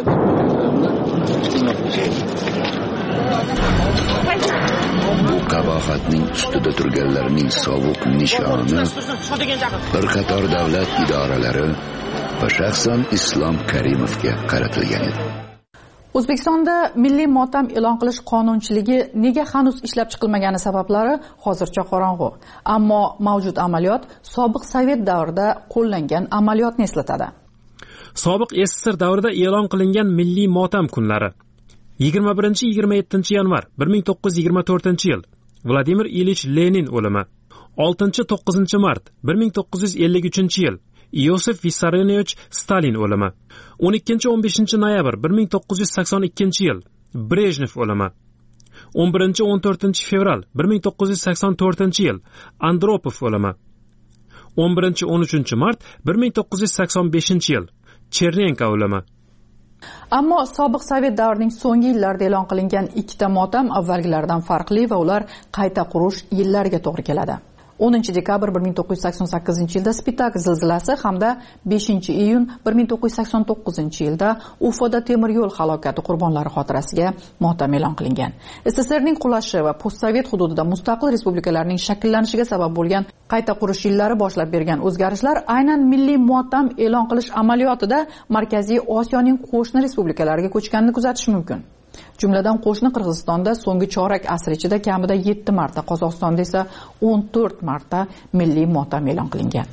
M: Bu qabohatning ustida turganlarning sovuq nishoni bir qator davlat idoralari va shaxsan Islom Karimovga qaratilgan edi.
T: O'zbekistonda milliy motam e'lon qilish qonunchiligi nega hanuz ishlab chiqilmagani sabablari hozircha qorong'u. Ammo mavjud amaliyot sobiq Sovet davrida qo'llangan amaliyotni eslatadi.
E: Sobiq S S R davrida e'lon qilingan milliy motam kunlari. yigirma birinchi yigirma yettinchi yanvar bir ming to'qqiz yuz yigirma to'rtinchi yil Vladimir Ilich Lenin o'limi. oltinchi to'qqizinchi mart bir ming to'qqiz yuz ellik uchinchi yil Iosif Vissarionovich Stalin o'limi. o'n ikkinchi o'n beshinchi noyabr bir ming to'qqiz yuz sakson ikkinchi yil Brejnev o'limi. o'n birinchi o'n to'rtinchi fevral bir ming to'qqiz yuz sakson to'rtinchi yil Andropov o'limi. o'n birinchi o'n uchinchi mart bir ming to'qqiz yuz sakson beshinchi yil Chernenko o'limi.
T: Ammo sobiq Sovet davrining so'nggi yillarida e'lon qilingan ikkita motam avvalgilaridan farqli va ular qayta qurish yillariga to'g'ri keladi. o'ninchi dekabr bir ming to'qqiz yuz sakson sakkizinchi yilda Spitak zilzilasi hamda beshinchi iyun bir ming to'qqiz yuz sakson to'qqizinchi yilda Ufoda temir yo'l halokati qurbonlari xotirasiga motam e'lon qilingan. S S Rning qulashi va postsovet hududida mustaqil respublikalarning shakllanishiga sabab bo'lgan qayta qurish yillari boshlab bergan o'zgarishlar aynan milliy motam e'lon qilish amaliyotida Markaziy Osiyoning qo'shni respublikalariga ko'chganini kuzatish mumkin. Jumladan qo'shni Qirg'izistonda so'nggi chorak asr ichida kamida yetti marta, Qozog'istonda esa o'n to'rt marta milliy motam e'lon qilingan.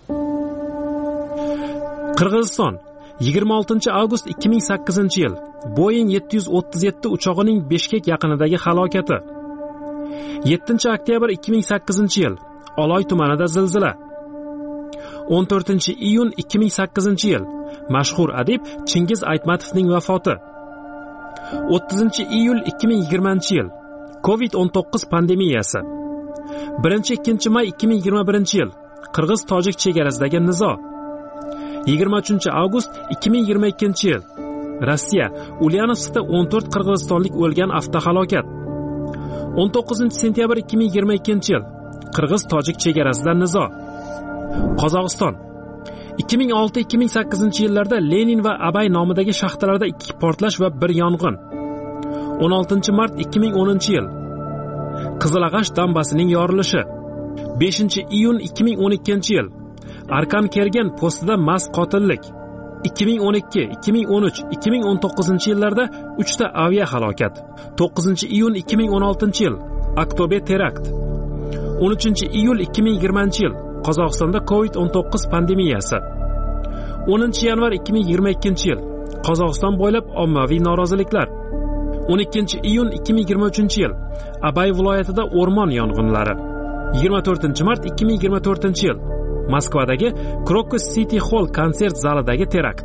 E: Qirg'iziston yigirma oltinchi avgust ikki ming sakkizinchi yil Boeing yetti yuz o'ttiz yetti uchog'ining Bishkek yaqinidagi halokati. yettinchi oktyabr ikki ming sakkizinchi yil Oloy tumanida zilzila. o'n to'rtinchi iyun ikki ming sakkizinchi yil mashhur adib Chingiz Aytmatovning vafoti. o'ttizinchi iyul ikki ming yigirmanchi yil covid o'n to'qqiz pandemiyasi. birinchi ikkinchi may ikki ming yigirma birinchi yil Qirg'iz-Tojik chegarasidagi nizo. yigirma uchinchi avgust ikki ming yigirma ikkinchi yil Rossiya Ulyanovskda o'n to'rt qirg'izistonlik o'lgan avtohalokat. o'n to'qqizinchi sentyabr ikki ming yigirma ikkinchi yil Qirg'iz-Tojik chegarasida nizo. Qozog'iston ikki ming olti ikki ming sakkizinchi yillarda Lenin va Abay nomidagi shaxtalarda ikki portlash va bir yong'in. o'n oltinchi mart ikki ming o'ninchi yil Qizilag'ash dambasining yorilishi. beshinchi iyun ikki ming o'n ikkinchi yil Arkan Kergen postida mast qotillik. ikki ming o'n ikki, ikki ming o'n uch, ikki ming o'n to'qqizinchi yillarda uchta aviahalokat. to'qqizinchi iyun ikki ming o'n oltinchi yil Aktobe terakt. o'n uchinchi iyul ikki ming yigirmanchi yil Qozog'istonda kovid o'n to'qqiz pandemiyasi. o'ninchi yanvar ikki ming yigirma ikkinchi yil Qozog'iston bo'ylab ommaviy noroziliklar. o'n ikkinchi iyun ikki ming yigirma uchinchi yil Abay viloyatida o'rmon yong'inlari. yigirma to'rtinchi mart ikki ming yigirma to'rtinchi yil Moskvadagi Krokus City Hall konsert zalidagi terakt.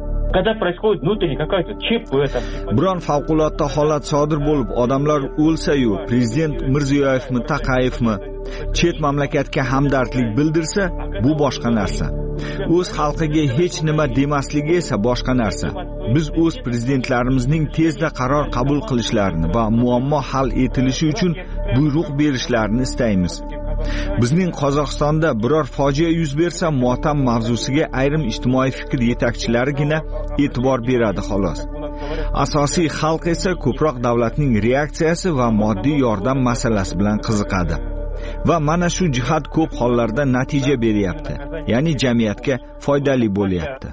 F: Biron favqulodda holat sodir bo'lib, odamlar o'lsa-yu, prezident Mirziyoyevmi, Taqayevmi chet mamlakatga hamdardlik bildirsa, bu boshqa narsa. O'z xalqiga hech nima demasligi esa boshqa narsa. Biz o'z prezidentlarimizning tezda qaror qabul qilishlarini va muammo hal etilishi uchun buyruq berishlarini istaymiz. Bizning Qozog'istonda biror fojia yuz bersa, motam mavzusiga ayrim ijtimoiy fikr yetakchilarigina e'tibor beradi xolos. Asosiy xalq esa ko'proq davlatning reaksiyasi va moddiy yordam masalasi bilan qiziqadi. Va mana shu jihat ko'p hollarda natija beryapti. Ya'ni jamiyatga foydali bo'lyapti.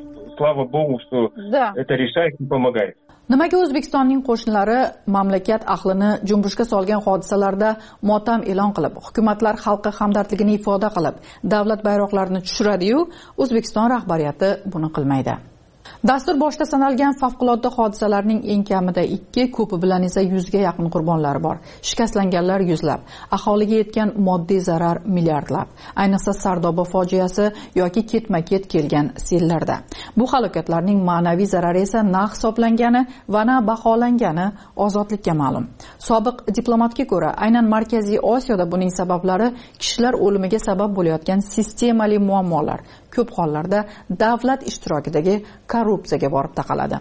T: Nimaga O'zbekistonning qo'shnilari mamlakat ahlini junbushga solgan hodisalarda motam e'lon qilib, hukumatlar xalqqa hamdardligini ifoda qilib, davlat bayroqlarini tushiradi-yu, O'zbekiston rahbariyati buni qilmaydi. Dastur boshida sanalgan favqulodda hodisalarning eng kamida ikki, ko'pi bilan esa yuzga yaqin qurbonlar bor. Shikastlanganlar yuzlab, aholiga yetgan moddiy zarar milliardlab. Ayniqsa Sardoba fojiasi yoki ketma-ket kelgan sellarda. Bu halokatlarning ma'naviy zarari esa na hisoblangani va na baholangani ozodlikka ma'lum. Sobiq diplomatga ko'ra, aynan Markaziy Osiyoda buning sabablari kishilar o'limiga sabab bo'layotgan sistemali muammolar, ko'p hollarda davlat ishtirokidagi korrupsiyaga borib taqaladi.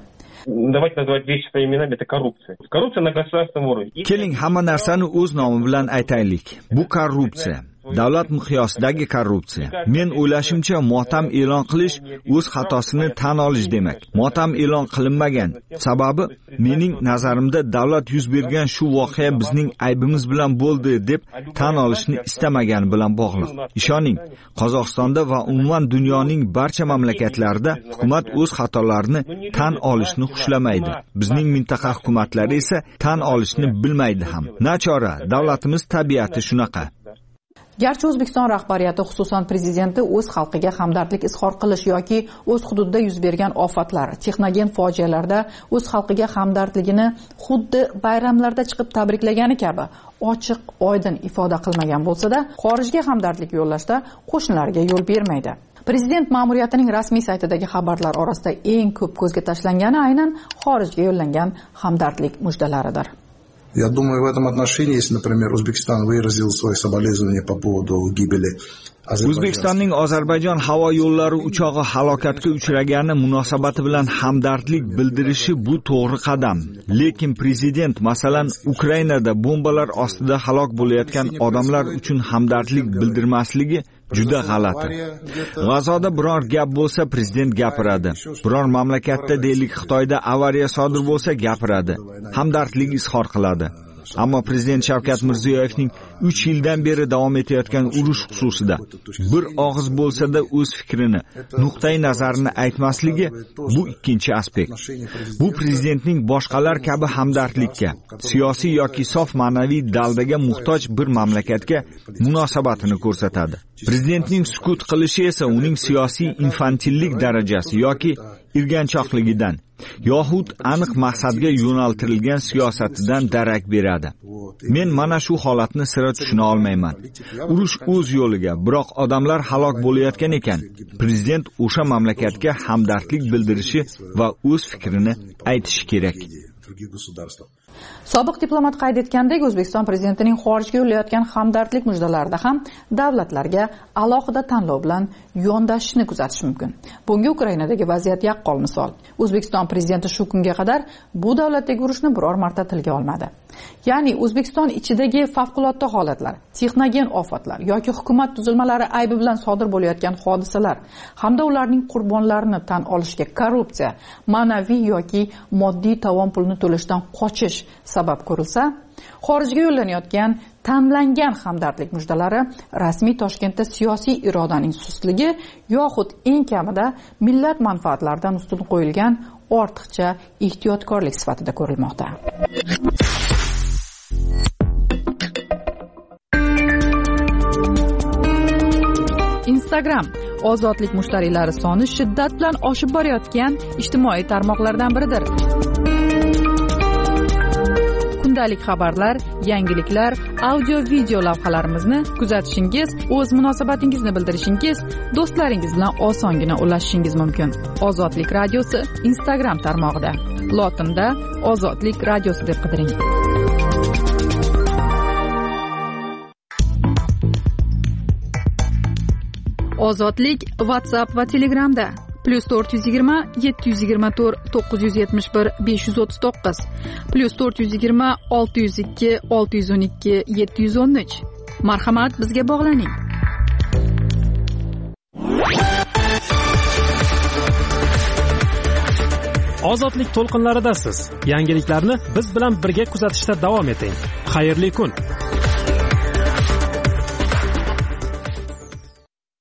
F: Keling, hamma narsani o'z nomi bilan aytaylik. Bu korrupsiya. Davlat miqyosidagi korrupsiya. Men o'ylashimcha, motam e'lon qilish o'z xatosini tan olish demak. Motam e'lon qilinmagan. Sababi, mening nazarimda davlat yuz bergan shu voqea bizning aybimiz bilan bo'ldi deb tan olishni istamagan bilan bog'liq. Ishoning, Qozog'istonda va umuman dunyoning barcha mamlakatlarida hukumat o'z xatolarini tan olishni xushlamaydi. Bizning mintaqa hukumatlari esa tan olishni bilmaydi ham. Nachora, davlatimiz tabiati shunaqa.
T: Garchi O'zbekiston rahbariyati, xususan prezidenti o'z xalqiga hamdardlik izhor qilish yoki o'z hududida yuz bergan ofatlar, texnogen fojialarda o'z xalqiga hamdardligini xuddi bayramlarda chiqib tabriklagani kabi ochiq, oydin ifoda qilmagan bo'lsa-da, xorijga hamdardlik yo'llashda qo'shnilarga yo'l bermaydi. Prezident ma'muriyatining rasmiy saytidagi xabarlar orasida eng ko'p ko'zga tashlangani aynan xorijga yo'llangan hamdardlik mujdalaridir.
L: Я думаю, в этом отношении, если, например, Узбекистан выразил свои соболезнования по поводу гибели
F: O'zbekistonning Ozarbayjon havo yo'llari uchog'i halokatga uchragani munosabati bilan hamdardlik bildirishi bu to'g'ri qadam. Lekin prezident masalan Ukrainada bombalar ostida halok bo'layotgan odamlar uchun hamdardlik bildirmasligi juda g'alati. G'azoda biror gap bo'lsa prezident gapiradi. Biror mamlakatda, deylik Xitoyda avariya sodir bo'lsa gapiradi. Hamdardlik izhor qiladi. Ammo prezident Shavkat Mirziyoyevning uch yildan beri davom etayotgan urush xususida bir og'iz bo'lsa-da o'z fikrini, nuqtai nazarini aytmasligi bu ikkinchi aspekt. Bu prezidentning boshqalar kabi hamdardlikka, siyosiy yoki sof ma'naviy daldaga muhtoj bir mamlakatga munosabatini ko'rsatadi. Prezidentning sukut qilishi esa uning siyosiy infantillik darajasi yoki irganchoqligidan yoxud aniq maqsadga yo'naltirilgan siyosatidan darak beradi. Men mana shu holatni sira tushuna olmayman. Urush o'z yo'liga, biroq odamlar halok bo'layotgan ekan. Prezident o'sha mamlakatga hamdardlik bildirishi va o'z fikrini aytishi kerak.
T: Sobiq diplomat qayd etgandek, O'zbekiston prezidentining xorijga yo'llayotgan hamdardlik mujdalarida ham davlatlarga alohida tanlov bilan yondashishni kuzatish mumkin. Bunga Ukrainadagi vaziyat yaqqol misol. O'zbekiston prezidenti shu kunga qadar bu davlatdagi urushni biror marta tilga olmadi. Ya'ni O'zbekiston ichidagi favqulodda holatlar, texnogen ofatlar yoki hukumat tuzilmalari aybi bilan sodir bo'layotgan hodisalar hamda ularning qurbonlarini tan olishga korrupsiya, ma'naviy yoki moddiy tovon pulini to'lashdan qochish sabab ko'rilsa, Xorijga yo'llanayotgan tanlangan hamdardlik mujdalari rasmiy Toshkentda siyosiy irodaning sustligi yoxud eng kamida millat manfaatlaridan ustun qo'yilgan ortiqcha ehtiyotkorlik sifatida ko'rilmoqda. Instagram ozodlik mushtariylari soni shiddat bilan oshib borayotgan ijtimoiy tarmoqlardan biridir. Kundalik xabarlar, yangiliklar, audio-video lavhalarimizni kuzatishingiz, o'z munosabatingizni bildirishingiz, do'stlaringiz bilan osongina ulashishingiz mumkin. Ozodlik radiosi Instagram tarmog'ida. Lotinda Ozodlik radiosi deb qidiring. Ozodlik WhatsApp va Telegramda plus to'rt yuz yigirma yetti yuz yigirma to'rt to'qqiz yuz yetmish bir besh yuz o'ttiz to'qqiz plus to'rt yuz yigirma olti yuz ikki olti yuz o'n ikki yetti yuz o'n uch. Marhamat, bizga bog'laning.
E: Ozodlik to'lqinlaridasiz. Yangiliklarni biz bilan birga kuzatishda davom eting. Xayrli kun.